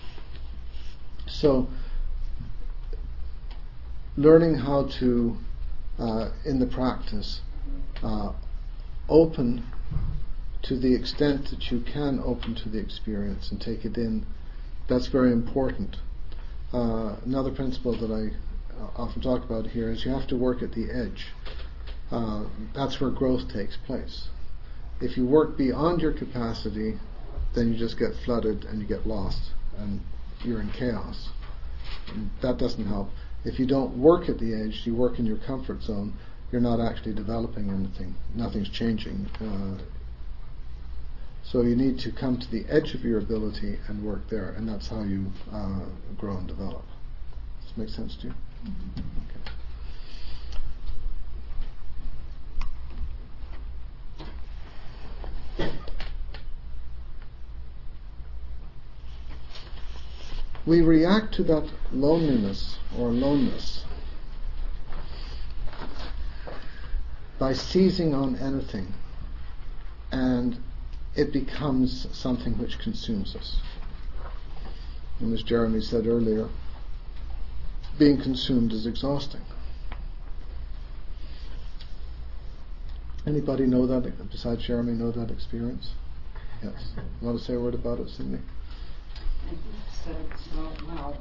So learning how to in the practice open to the extent that you can open to the experience and take it in, that's very important. Another principle that I often talk about here is you have to work at the edge. That's where growth takes place. If you work beyond your capacity, then you just get flooded and you get lost and you're in chaos. And that doesn't help. If you don't work at the edge, you work in your comfort zone, you're not actually developing anything. Nothing's changing. So you need to come to the edge of your ability and work there, and that's how you grow and develop. Does this make sense to you? Mm-hmm. Okay. We react to that loneliness or aloneness by seizing on anything, and it becomes something which consumes us. And as Jeremy said earlier, being consumed is exhausting. Anybody know that, besides Jeremy, know that experience? Yes. You want to say a word about it, Sydney? I said it's not well.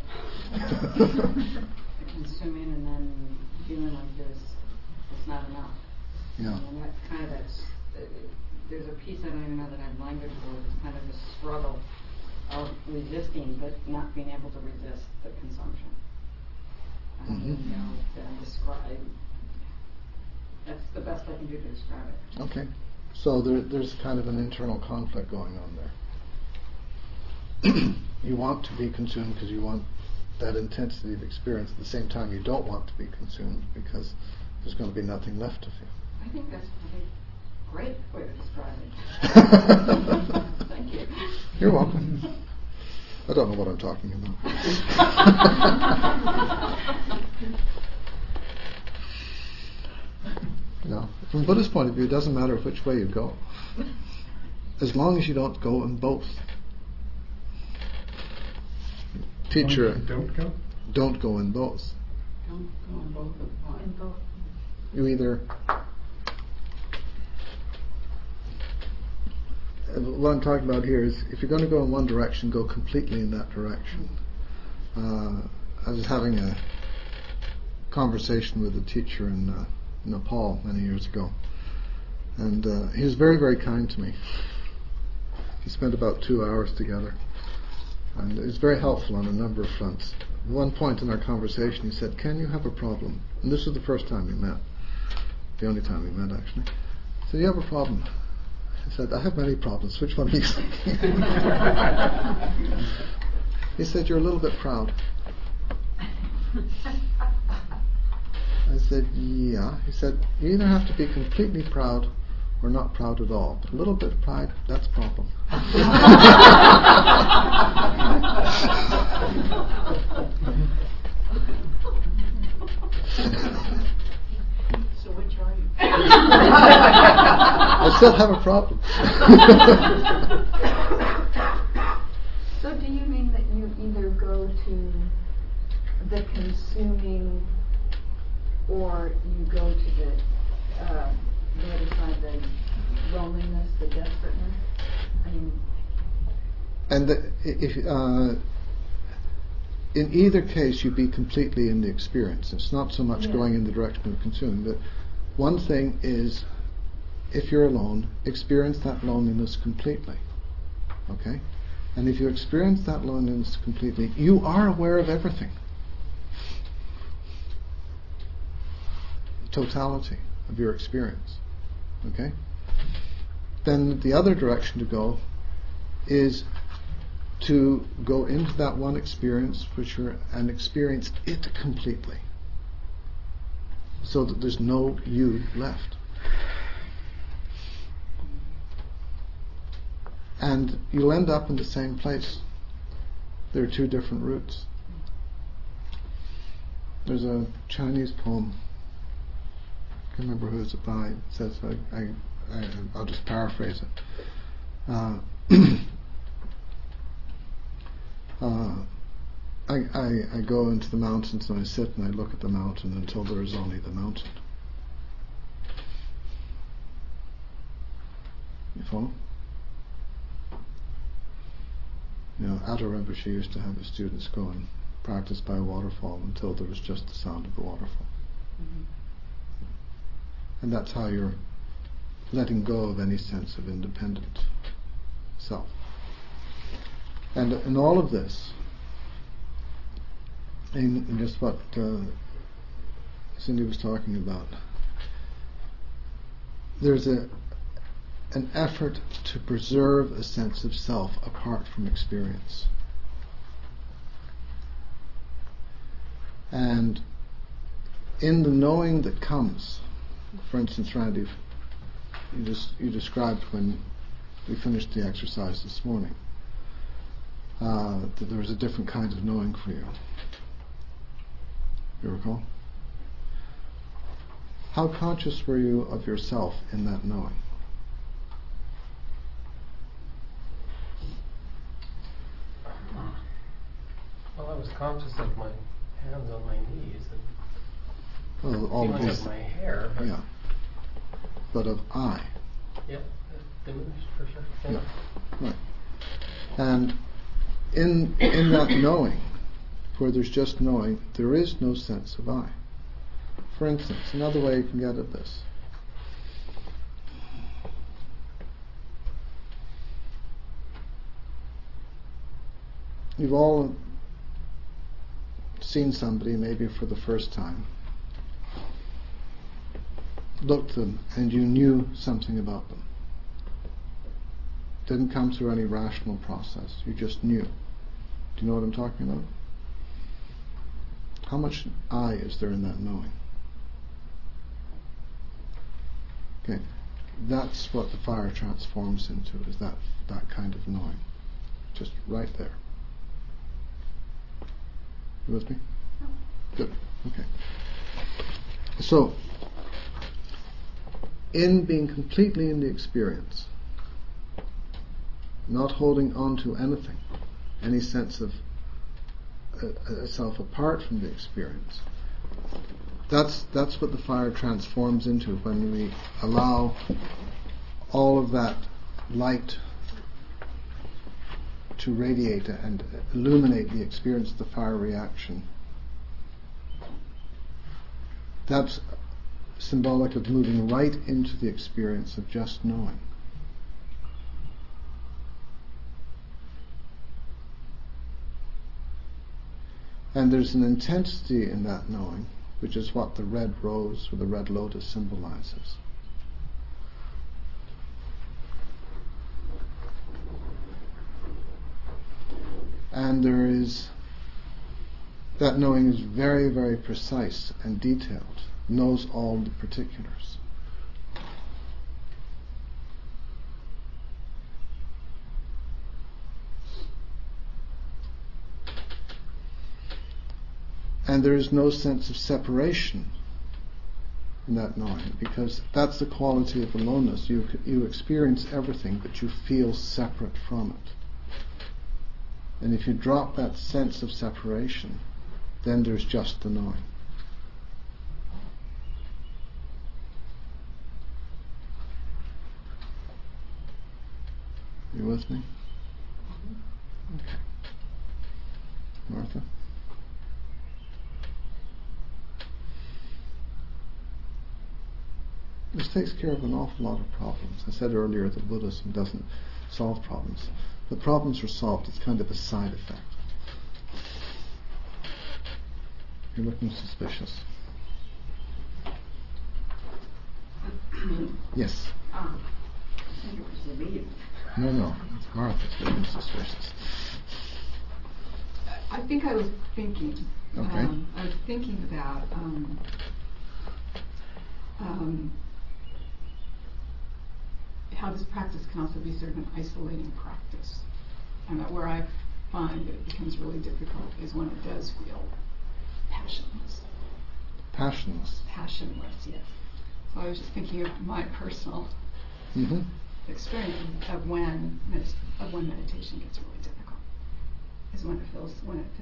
Consuming and then feeling like it's not enough. Yeah. And that's kind of there's a piece I don't even know that I have language for. It's kind of a struggle of resisting, but not being able to resist the consumption. I don't even know that I'm describing. That's the best I can do to describe it. Okay. So there's kind of an internal conflict going on there. You want to be consumed because you want that intensity of experience. At the same time, you don't want to be consumed because there's going to be nothing left of you. I think that's a great way to describe it. Thank you. You're welcome. I don't know what I'm talking about. From a Buddhist point of view, it doesn't matter which way you go, as long as you don't go in both. Teacher, don't go? Don't go in both. Don't go in both of them. In both. You either... What I'm talking about here is, if you're going to go in one direction, go completely in that direction. I was having a conversation with a teacher in Nepal many years ago, and he was very, very kind to me. He spent about 2 hours together, and it was very helpful on a number of fronts. At one point in our conversation, he said, "Ken, you have a problem." And this was the first time we met, the only time we met actually. He said, "You have a problem." I said, "I have many problems. Which one are you thinking?" He said, "You're a little bit proud." I said, "Yeah." He said, "You either have to be completely proud or not proud at all. But a little bit of pride, that's a problem." So which are you? I still have a problem. So do you mean that you either go to the consuming or you go to the other side, the loneliness, the desperateness? I mean... And in either case, you be completely in the experience. It's not so much going in the direction of consuming, but one thing is, if you're alone, experience that loneliness completely. Okay? And if you experience that loneliness completely, you are aware of everything. Totality of your experience. Okay? Then the other direction to go is to go into that one experience and experience it completely, so that there's no you left. And you'll end up in the same place. There are two different routes. There's a Chinese poem, I can't remember who it's by. It says, I'll just paraphrase it. I go into the mountains and I sit and I look at the mountain until there is only the mountain. You follow? Atta Rinpoche used to have his students go and practice by a waterfall until there was just the sound of the waterfall. Mm-hmm. And that's how you're letting go of any sense of independent self. And in all of this, in just what Cindy was talking about, there's an effort to preserve a sense of self apart from experience. And in the knowing that comes, for instance, Randy, you described when we finished the exercise this morning, that there was a different kind of knowing for you. You recall? How conscious were you of yourself in that knowing? Well, I was conscious of my hands on my knees and all feeling of of my hair. But yeah. But of I. Yeah, diminished for sure. Yeah. Right. And in that knowing, where there's just knowing, there is no sense of I. For instance, another way you can get at this. you've all seen somebody maybe for the first time, looked at them, and you knew something about them. Didn't come through any rational process. You just knew. Do you know what I'm talking about? How much I is there in that knowing? Okay, that's what the fire transforms into, is that kind of knowing. Just right there. You with me? Good. Okay. So, in being completely in the experience, not holding on to anything, any sense of a self apart from the experience, that's what the fire transforms into when we allow all of that light to radiate and illuminate the experience of the fire reaction. That's symbolic of moving right into the experience of just knowing. And there's an intensity in that knowing, which is what the red rose or the red lotus symbolizes. And that knowing is very, very precise and detailed, knows all the particulars. And there is no sense of separation in that knowing, because that's the quality of aloneness. You experience everything, but you feel separate from it. And if you drop that sense of separation, then there's just the knowing. You with me? Okay. Martha? This takes care of an awful lot of problems. I said earlier that Buddhism doesn't solve problems. The problems are solved. It's kind of a side effect. You're looking suspicious. Yes? I think it was relieved. No. It's Martha's looking suspicious. I think I was thinking. Okay. I was thinking about how this practice can also be sort of an isolating practice. And that where I find that it becomes really difficult is when it does feel passionless. Passionless, yes. So I was just thinking of my personal experience of when meditation gets really difficult. Is when it feels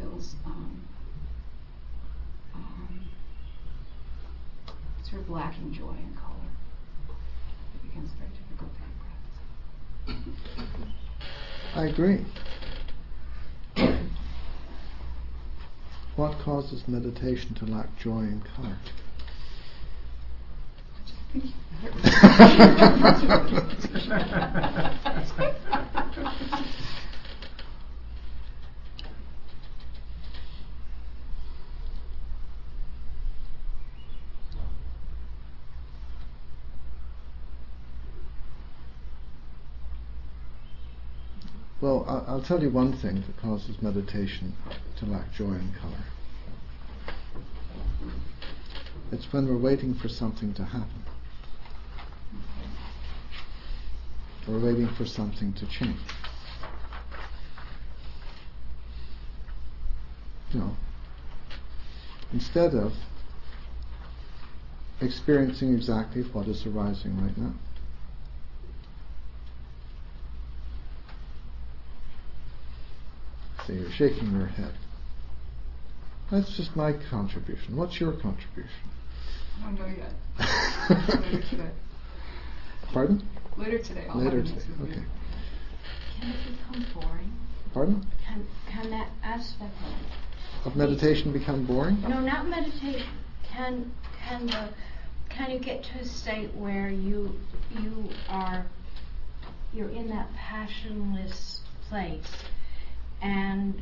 sort of lacking joy and color. It becomes very difficult to practice. I agree. What causes meditation to lack joy and color? Well, I'll tell you one thing that causes meditation to lack joy and color. It's when we're waiting for something to happen. We're waiting for something to change. Instead of experiencing exactly what is arising right now. So you're shaking your head. That's just my contribution. What's your contribution? I don't know yet. Later today. Pardon? Later today. Later today. Okay. Can it become boring? Pardon? Can that aspect of meditation become boring? No, not meditation. Can you get to a state where you're in that passionless place, and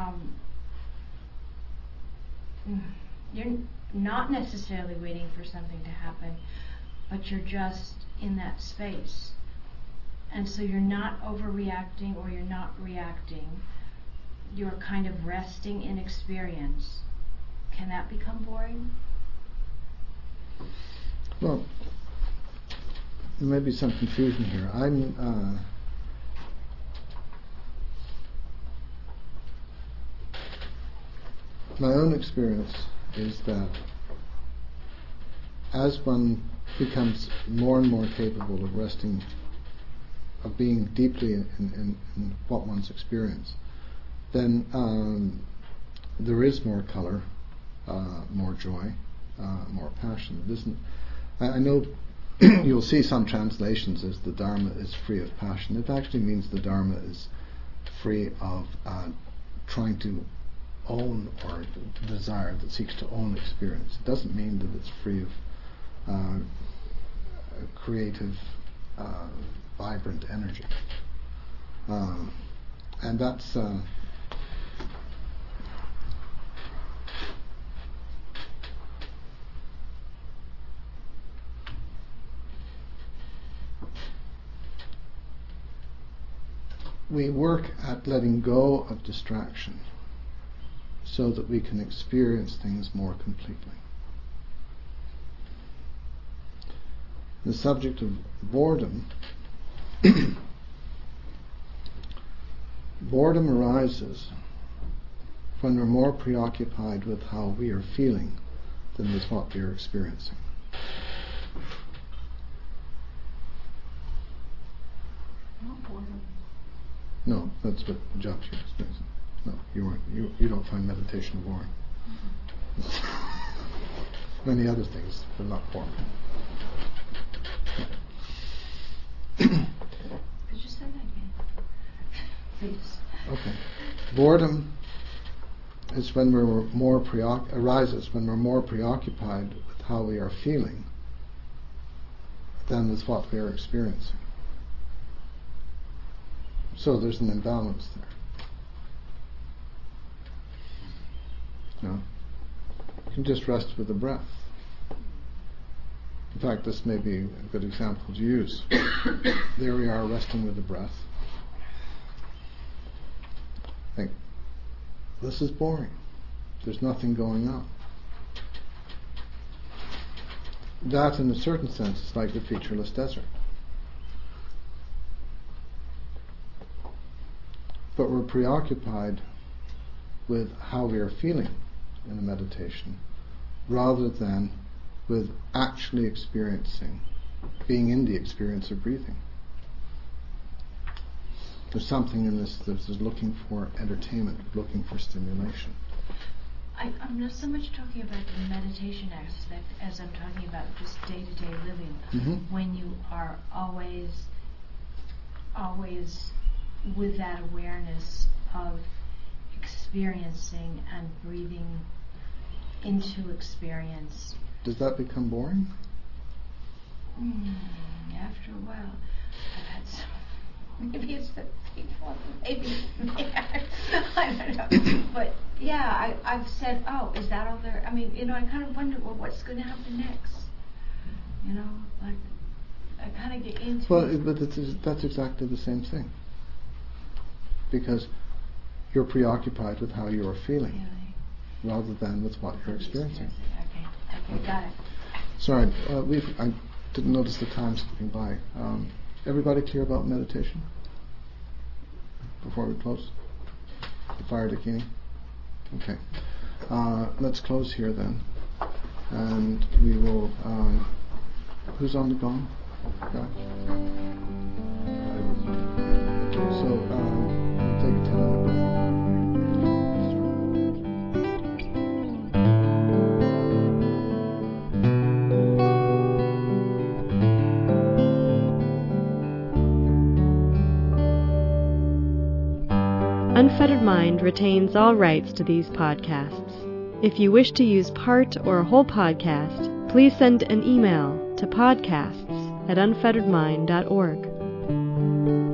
you're not necessarily waiting for something to happen, but you're just in that space. And so you're not overreacting or you're not reacting. You're kind of resting in experience. Can that become boring? Well, there may be some confusion here. My own experience is that as one becomes more and more capable of resting, of being deeply in what one's experienced, then there is more color, more joy, more passion. It isn't. I know you'll see some translations as the Dharma is free of passion. It actually means the Dharma is free of trying to own or desire that seeks to own experience. It doesn't mean that it's free of creative, vibrant energy. And that's we work at letting go of distraction so that we can experience things more completely. The subject of boredom, boredom arises when we're more preoccupied with how we are feeling than with what we are experiencing. Not boredom. No, that's what Japji is saying. No, you don't find meditation boring. Many other things, but not boring. Could you say that again? Please. Okay. Boredom is when we're more arises when we're more preoccupied with how we are feeling than with what we are experiencing. So there's an imbalance there. No. You can just rest with the breath. In fact, this may be a good example to use. There we are, resting with the breath. Think, this is boring. There's nothing going on. That, in a certain sense, is like the featureless desert. But we're preoccupied with how we are feeling in the meditation rather than with actually experiencing, being in the experience of breathing. There's something in this that is looking for entertainment, looking for stimulation. I'm not so much talking about the meditation aspect as I'm talking about just day-to-day living. Mm-hmm. When you are always with that awareness of experiencing and breathing into experience. Does that become boring? After a while, I've had some. Maybe it's the people. Maybe I don't know. But yeah, I've said, oh, is that all there? I mean, I kind of wonder, well, what's going to happen next? Like I kind of get into. Well, but that's exactly the same thing. Because you're preoccupied with how you are feeling, rather than with what you're experiencing. Okay, got it. Sorry, I didn't notice the time skipping by. Everybody clear about meditation? Before we close? The fire dakini? Okay. Let's close here then. And we will... who's on the gong? Okay, so we'll take a 10-minute break. Unfettered Mind retains all rights to these podcasts. If you wish to use part or a whole podcast, please send an email to podcasts@unfetteredmind.org.